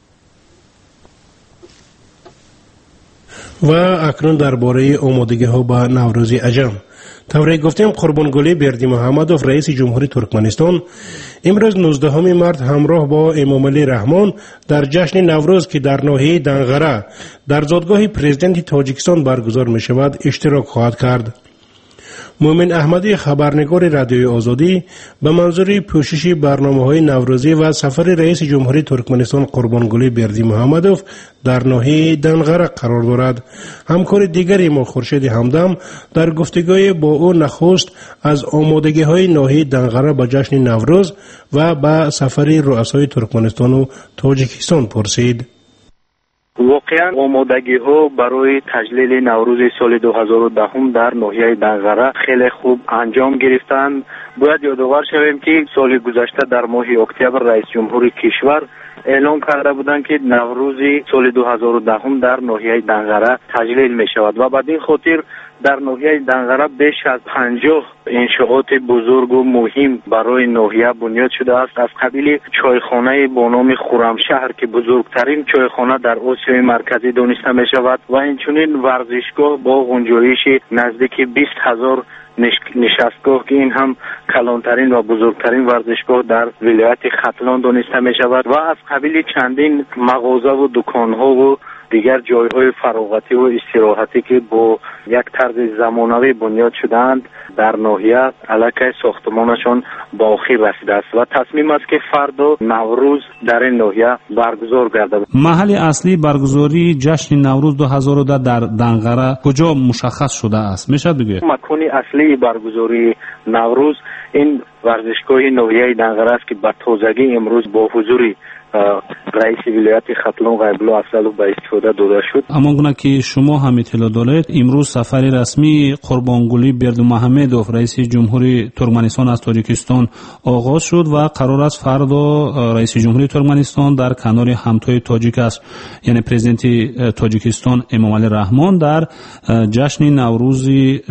و اکنون درباره آمادگی‌ها به نوروز عجم. طوری گفتیم قربانگلی بردی محمدوف رئیس جمهوری ترکمنستان امروز نوزدهم مارس همراه با امامعلی رحمان در جشن نوروز که در ناحیه دنغره در زادگاه پرزیدنت تاجیکستان برگزار می شود اشتراک خواهد کرد. مومن احمدی خبرنگار رادیوی آزادی به منظور پوشش برنامه‌های نوروزی و سفر رئیس جمهوری ترکمنستان قربانگلی بردی محمدوف در ناحیه دنغره قرار دارد. همکار دیگری ما خورشید همدم در گفتگوی با او نخست از آمادگی‌های ناحیه دنغره به جشن نوروز و به سفر رؤسای ترکمنستان و تاجیکستان پرسید.
واقعا آمادگی ها برای تجلیل نوروز سال دو هزار و ده در ناحیه دنغره خیلی خوب انجام گرفتند. باید یادآور شویم که سال گذشته در ماه اکتبر رئیس جمهور کشور اعلام کرده بودند که نوروز سال دو هزار و ده در ناحیه دنغره تجلیل می شود و بعد این خاطر در ناحیه دنغره بیش از پنجاه انشاءات بزرگ و مهم برای ناحیه بنیاد شده است. از قبیل چایخانه با نام خرمشهر که بزرگترین چایخانه در آسیای مرکزی دانسته می شود و اینچنین ورزشگاه با گنجایش نزدیک بیست هزار نشستگاه که این هم کلانترین و بزرگترین ورزشگاه در ولایت ختلان دانسته می شود و از قبیل چندین مغازه و دکانها و دیگر جایهای فراغتی و استراحتی که با یک طرز زمانوی بنیاد شدند در ناحیه علاقه ساختمانشان با آخر رسیده است و تصمیم است که فردا نوروز در این ناحیه برگزار گردد.
محل اصلی برگزاری جشن نوروز دو هزار و ده در دنغره کجا مشخص شده است؟ میشه بگید؟
مکان اصلی برگزاری نوروز این ورزشگاه ناحیه دنغره است که به تازگی امروز با حضور رئیس ولایت ختلان غیب‌الله افضلوف به استفاده داده شد.
اما گونه که شما هم اطلاع دارید امروز سفر رسمی قربانگلی بردی محمدوف رئیس جمهوری ترکمنستان از تاجیکستان آغاز شد و قرار است فردا رئیس جمهوری ترکمنستان در کنار همتای تاجیک است یعنی پرزیدنت تاجیکستان امامعلی رحمان در جشن نوروز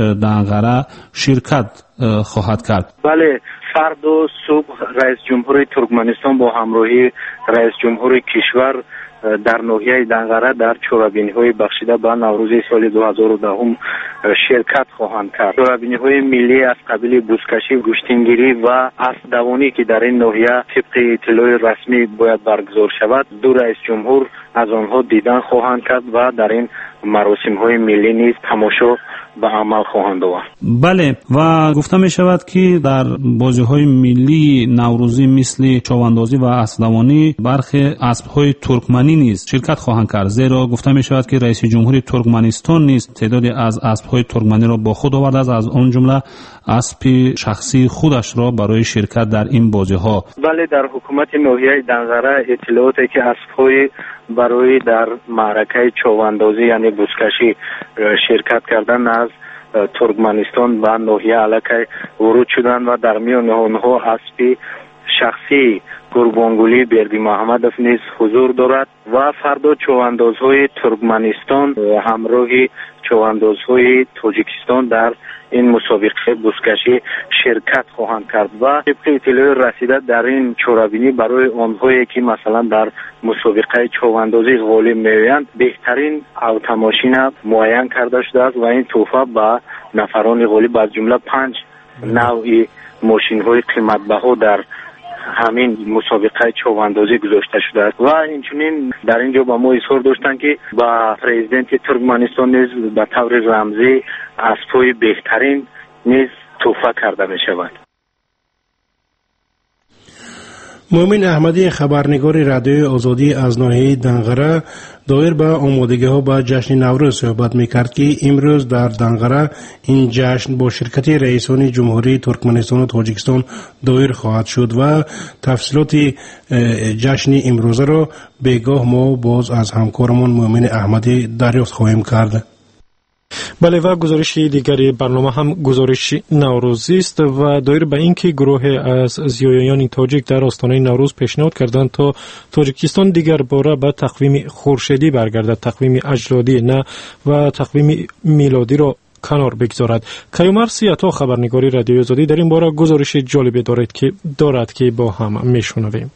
دنغره شرکت خواهد کرد.
بله، فردا صبح رئیس جمهوری ترکمنستان با همراهی رئیس جمهوری کشور در ناحیه دنغره در چورابینی‌های بخشیده به نوروز سال دو هزار و ده شرکت خواهند کرد. چورابینی‌های ملی از قبیل بزکشی، گوشتینگیری و اسب‌دوانی که در این ناحیه طبق اطلاع رسمی باید برگزار شود، دو رئیس جمهور از آنها دیدن خواهند کرد و در این مراسم‌های ملی نیز تماشا به عمل خواهند آورد.
بله، و گفته می شود که در بازی‌های ملی نوروزی مثل چاواندازی و اسب‌دوانی برخی اسب‌های ترکمنی نیز شرکت خواهند کرد، زیرا گفته می شود که رئیس جمهوری ترکمنستان نیز تعدادی از اسب‌های ترکمنی را با خود آورده است، از آن جمله اسب شخصی خودش را برای شرکت در این بازی‌ها.
بله، در حکومت ناحیه دنغره اطلاعاتی که اسب‌های برای در معرکه چاواندازی یعنی بزکشی شرکت کردن از ترکمنستان و ناحیه علاقه ورود شدند و در میان آنها اسب شخصی قربانگلی بردی محمدوف نیز حضور دارد و فردا چواندازهای ترکمنستان همراه چواندازهای تاجیکستان در این مسابقه بزکشی شرکت خواهند کرد و طبق اطلاع رسیده در این چورابینی برای آنهایی که مثلا در مسابقه چواندازی غالب می‌آیند بهترین اتوماشین معین کرده شده است و این تحفه به نفران غالب از جمله پنج نوع ماشین‌های قیمت‌بها در همین مسابقه چواندازی گذاشته شده است و اینچنین در اینجا با ما اظهار داشتند که با پرزیدنت ترکمنستان نیز به طور رمزی اسب‌های بهترین نیز تحفه کرده می شود.
مومن احمدی خبرنگار رادیوی آزادی از ناحیه دنغره دایر به آمادگی ها به جشن نوروز صحبت میکرد که امروز در دنغره این جشن با شرکت رئیسان جمهوری ترکمنستان و تاجیکستان دایر خواهد شد و تفصیلات جشن امروزه را بگاه ما باز از همکارمان مومن احمدی دریافت خواهیم کرد.
بله و گزارش دیگری برنامه هم گزارش نوروزی است و دایر به اینکه گروه از زیایان تاجیک در آستانه نوروز پیشنهاد کردند تا تاجیکستان دیگر باره به تقویم خورشیدی برگردد، تقویم اجدادی نه و تقویم میلادی را کنار بگذارد. کیومر سیاتا خبرنگاری رادیوی آزادی در این باره گزارش جالبی دارد که دارد که با هم میشنویم.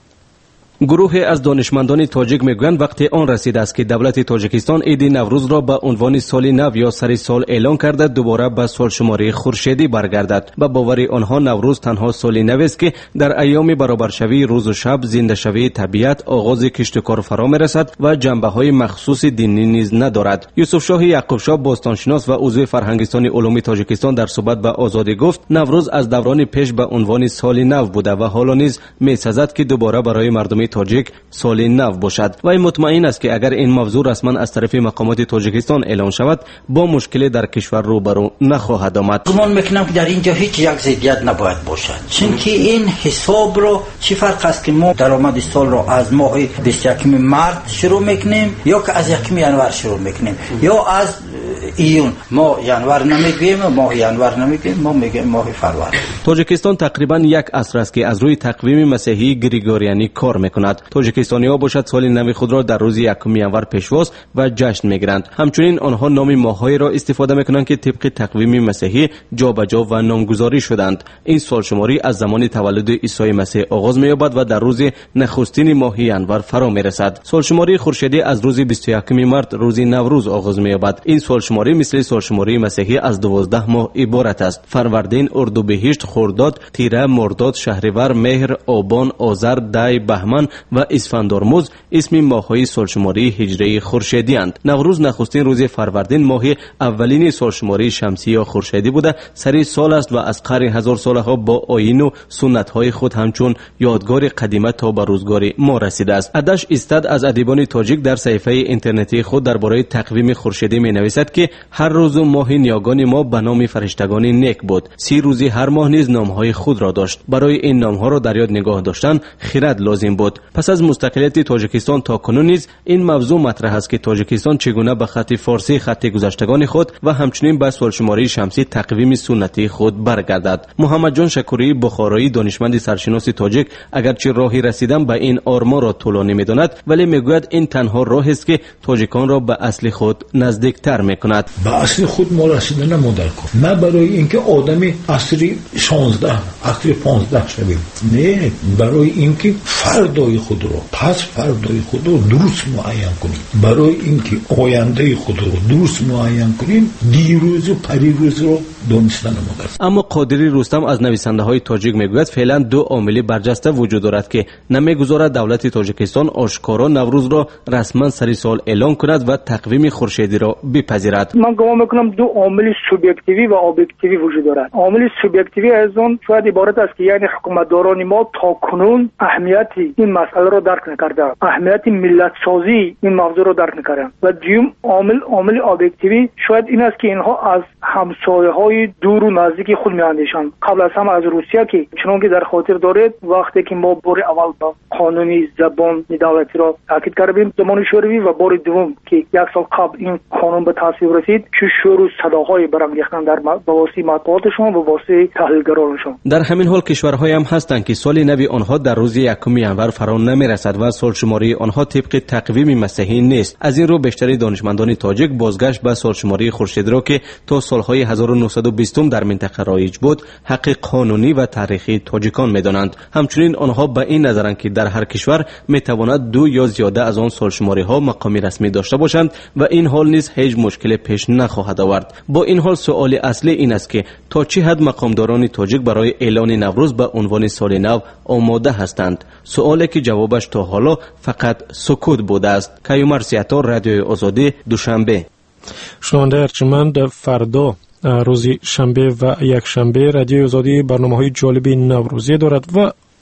گروه از دانشمندان تاجیک میگویند وقتی آن رسیده است که دولت تاجیکستان عید نوروز را به عنوان سال نو یا سر سال اعلان کرده دوباره به سال شماری خورشیدی برگردد. به باور آنها نوروز تنها سال نو است که در ایام برابرشوی روز و شب، زنده شوی طبیعت، آغاز کشت و کار فرا میرسد و جنبه های مخصوص دینی نیز ندارد. یوسف شاه یعقوب شاه باستانشناس و عضو فرهنگستان علوم تاجیکستان در صحبت به آزادی گفت نوروز از دوران پیش به عنوان سال نو بوده و حالا نیز میسازد که دوباره برای مردم تاجیک سال نو باشد و این مطمئن است که اگر این موضوع رسما از طرف مقامات تاجیکستان اعلان شود با مشکل در کشور روبرو نخواهد آمد.
گمان میکنم که در اینجا هیچ یک ضدیت نباید باشد، چون که این حساب رو چی فرق است که ما درآمد سال رو از ماه بیست و یکم مارس شروع میکنیم یا که از یکم ینور شروع میکنیم یا از ایون. ما ینور نمیگیم، ماه ینور نمیگیم، ما میگیم ماه فروردین.
تاجیکستان تقریبا یک عصر است که از روی تقویم مسیحی گریگوریانی کار میکند. تاجیکستانی‌ها باشد سال نو خود را در روز یکم ینور پیشواز و جشن میگیرند. همچنین آنها نام ماه‌هایی را استفاده میکنند که طبق تقویم مسیحی جابجا و نامگذاری شدند. این سال شماری از زمان تولد عیسی مسیح آغاز می‌یابد و در روز نخستین ماه ینور فرا میرسد. سال شماری خورشیدی از روز بیست و یکم مارس روز نوروز آغاز می‌یابد. این سال شماری مثل سال شماری مسیحی از دوازده ماه عبارت است: فروردین، اردیبهشت، خرداد، تیره، مرداد، شهریور، مهر، آبان، آذر، دی، بهمن و اسفندارموز اسم ماه‌های سالشماری هجری خورشیدی اند. نوروز نخستین روز فروردین ماه اولین سالشماری شمسی یا خورشیدی بوده سری سال است و از قرن هزار ساله ها با آیین و سنت های خود همچون یادگار قدیمه تا به روزگار ما رسیده است. ادش استاد از ادیبان تاجیک در صفحه اینترنتی خود درباره تقویم خورشیدی می نویسد که هر روز ماه نیاگان ما به نام فرشتگان نیک بود. سی روزی هر ماه نیز نامهای خود را داشت. برای این نامها را در یاد نگاه داشتن خرد لازم بود. پس از مستقلیت تاجیکستان تا کنون نیز این موضوع مطرح است که تاجیکستان چگونه به خط فارسی خط گذشتگان خود و همچنین به سالشماری شمسی تقویم سنتی خود برگردد. محمد جان شکوری بخارایی دانشمند سرشناس تاجیک اگرچه راهی رسیدن به این آرمان را طولانی می‌داند ولی میگوید این تنها راه است که تاجیکان را به اصل خود نزدیکتر می‌کند.
به اصل خود ما رسیدن نمودن کن، نه برای اینکه آدمی عصری شانزده عصری پانزده شویم، نه برای اینکه فردای خود رو پس فردای خود رو درست معین کنیم، برای اینکه آینده خود رو درست معین کنیم دیروز و پریروز رو دانستن ما است.
اما قادری رستم از نویسنده های تاجیک میگوید فعلا دو عامل برجسته وجود دارد که نمیگذارد دولت تاجیکستان آشکارا نوروز را رسما سری سال اعلان کند و تقویم خورشیدی را بپذیرد.
من گمان میکنم دو عامل سوبژکتیوی و ابجکتیوی وجود دارد. عامل سوبژکتیوی از اون شاید عبارت است که یعنی حکومتداران ما تا کنون اهمیت این مسئله را درک نکردند، اهمیت ملت سازی این موضوع را درک نکردند. و دوم عامل عامل ابجکتیوی شاید این است که اینها از همسایه های دور و نزدیک خود میاندیشند، قبل از همه از روسیه که چون که در خاطر دارید وقتی که ما بار اول با قانونی زبان دولتی را تاکید کردیم زمان شوروی و بار دوم که یک سال قبل این قانون به تصویب رسید که شروع صداهای برانگیختن در واسطه مطبوعاتشون و واسطه تحلیلگرانشون.
در همین حال کشورهای هم هستند که سال نو آنها در روز یکم ینور فرا نمیرسد و سال شماری آنها طبق تقویم مسیحی نیست. از این رو بیشتر دانشمندان تاجیک بازگشت به سال شماری خورشیدی را که تا سالهای هزار و نهصد و بیست در منطقه رایج بود حق قانونی و تاریخی تاجیکان میدانند. همچنین آنها به این نظرند که در هر کشور میتواند دو یا زیاده از آن سال شماری ها مقامی رسمی داشته باشند و این حال نیز هیچ مشکل پیش نخواهد آورد. با این حال سوال اصلی این است که تا چه حد مقامداران تاجیک برای اعلان نوروز به عنوان سال نو آماده هستند؟ سوالی که جوابش تا حالا فقط سکوت بوده است. کیومر سیاتا، رادیوی آزادی، دوشنبه.
شنونده ارجمند، فردا روز شنبه و یک شنبه رادیوی آزادی برنامه‌های جالب نوروزی دارد و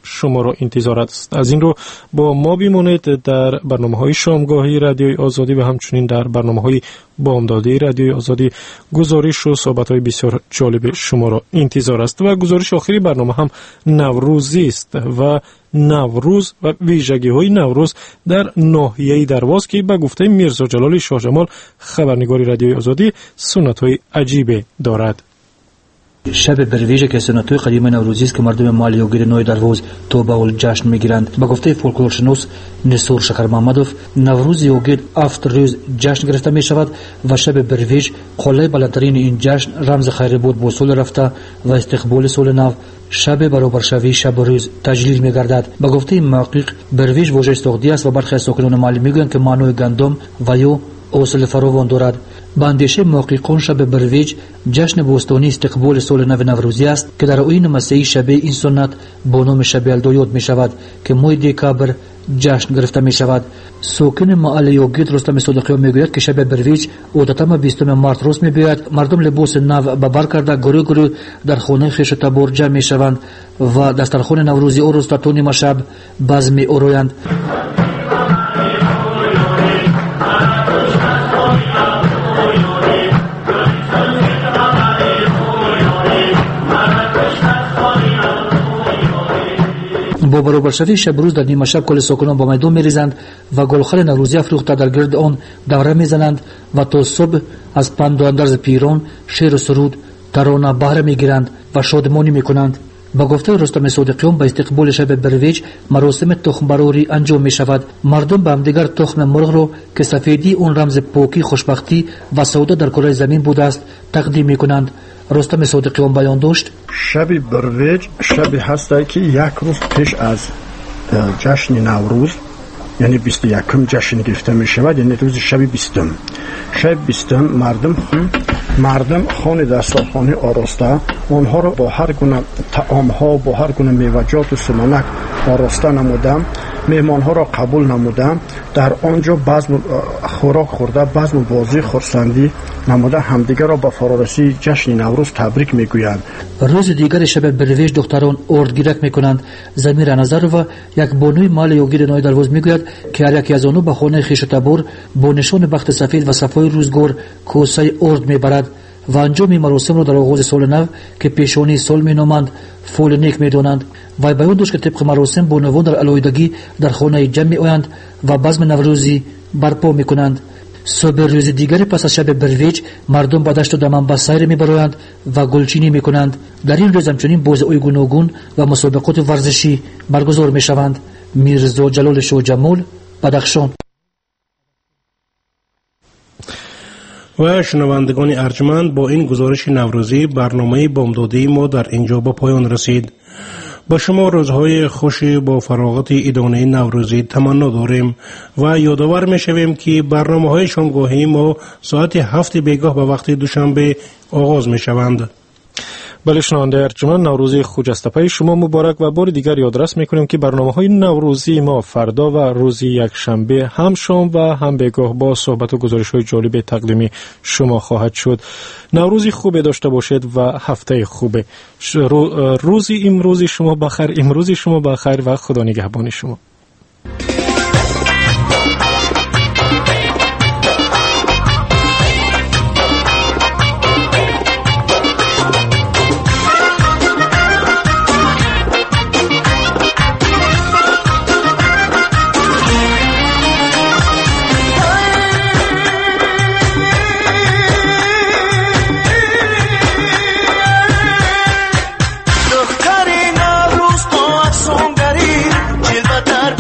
شما را انتظار است. از این رو با ما بمانید در برنامه‌های شامگاهی رادیوی آزادی و همچنین در برنامه‌های بامدادی رادیوی آزادی گزارش و صحبت‌های بسیار جالب شما را انتظار است. و گزارش آخری برنامه هم نوروزی است و نوروز و ویژگی‌های نوروز در ناحیه درواز که به گفته میرزا جلال شاه جمال خبرنگار رادیوی آزادی سنت‌های عجیب دارد.
شب برویژه که سنت‌های قدیم نوروزی است که مردم مالیوگیر نوی دروازه توبه و جشن میگیرند. به گفته فولکلورشناس نثار شکر محمدوف، نوروز یوگیر افت روز جشن گرفته می شود و شب برویژ قله بلندترین این جشن رمز خیر بود با سال رفته و استقبال سال نو. شب برابر شوی شب و روز تجلیل می گردد. به گفته محقق برویژ واژه سعودی است و برخی از ساکنان محلی میگویند که معنای گندم و یا اصل فراوان دارد. به اندیشه محققان شب برویج جشن بوستانی استقبال سال نو نوروزی است که در آیین مسیحی شب این سنت با نام شب الدا یاد می شود که ماه دکامبر جشن گرفته می شود. ساکن محل یوگیت رستم صادقیان می گوید که شب برویج عادتا بیستم مارت روز می بیاید. مردم لباس نو به بر کرده گروه گروه در خانه خویش تبار جمع می شوند و دسترخوان نوروزی او روز تا تا نیمه شب باز می آرایند. با برابر شوی شب روز در نیمه شب کل ساکنان با میدان میریزند و گلخل نوروزی افروخته در گرد آن دوره میزنند و تا صبح از پند و اندرز پیران شعر و سرود ترانه بهره میگیرند و شادمانی میکنند. با گفته رستم صادقیان به استقبال شب برویج مراسم تخم براری انجام می شود. مردم به همدیگر تخم مرغ رو که سفیدی اون رمز پاکی، خوشبختی و سعادت در کره زمین بوده است تقدیم می کنند. رستم صادقیان بیان داشت:
شب برویج شبی هست که یک روز پیش از جشن نوروز یعنی بیست و یکم جشن گرفته می شود، یعنی روز شب بیستم. شب بیستم مردم مردم خانه دسترخوان آراسته آنها را با هر گونه طعام ها با هر گونه میوه‌جات و سمنک آراسته نمودم، مهمان ها را قبول نمودم، در آنجا بزم خوراک خورده، بزم بازی خرسندی نموده همدیگر را با فرارسی جشن نوروز تبریک میگویند.
روز دیگر شب برویج دختران اردگیرک میکنند. زمیر نظر و یک بانوی مال یوگیر نوی دروازه میگوید که هر یکی از آنها به خانه خویش تبار با نشان بخت سفید و صفای روزگار کوسه ارد میبرد و انجام مراسم را در آغاز سال نو که پیشانی سال مینامند فول نیک میدانند. و بیان داشت که طبق مراسم بانوان در علایدگی در خانه جمع میآیند و بزم نوروزی برپا میکنند. صبح روز دیگر پس از شب برویج مردم به دشت و دمن به سیر میبرند و گلچینی میکنند. در این روز همچنین بازی‌های گوناگون و مسابقات ورزشی برگزار میشوند. میرزا جلال شاه جمال، بدخشان.
و شنوندگان ارجمند، با این گزارش نوروزی برنامه بامدادی ما در اینجا با پایان رسید. با شما روزهای خوشی با فراغت ادانه نوروزی تمنا داریم و یادآور می شویم که برنامه های شامگاهی ما ساعت هفت بیگاه به وقت دوشنبه آغاز می شوند.
بله شنونده ارجمند، نوروزی خجسته شما مبارک و بار دیگر یادرس میکنیم که برنامه های نوروزی ما فردا و روز یک شنبه هم شام و هم بیگاه با صحبت و گزارش های جالب تقدیمی شما خواهد شد. نوروزی خوب داشته باشید و هفته خوبه. روزی امروزی شما بخیر، امروزی شما بخیر و خدا نگهبان شما.
در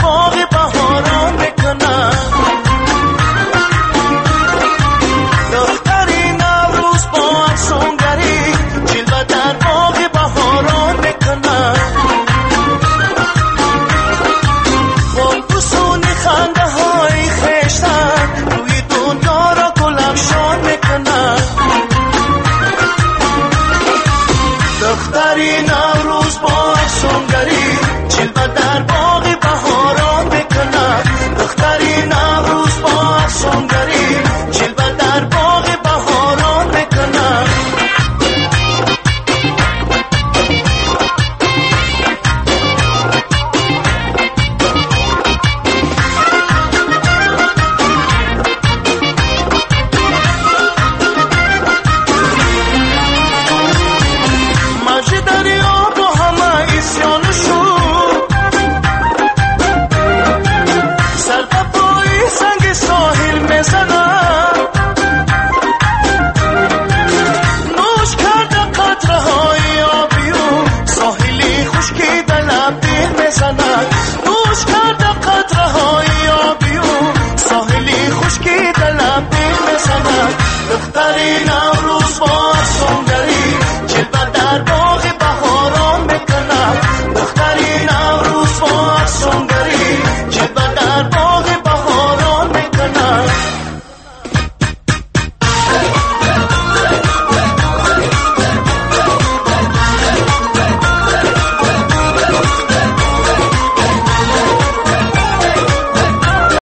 دختری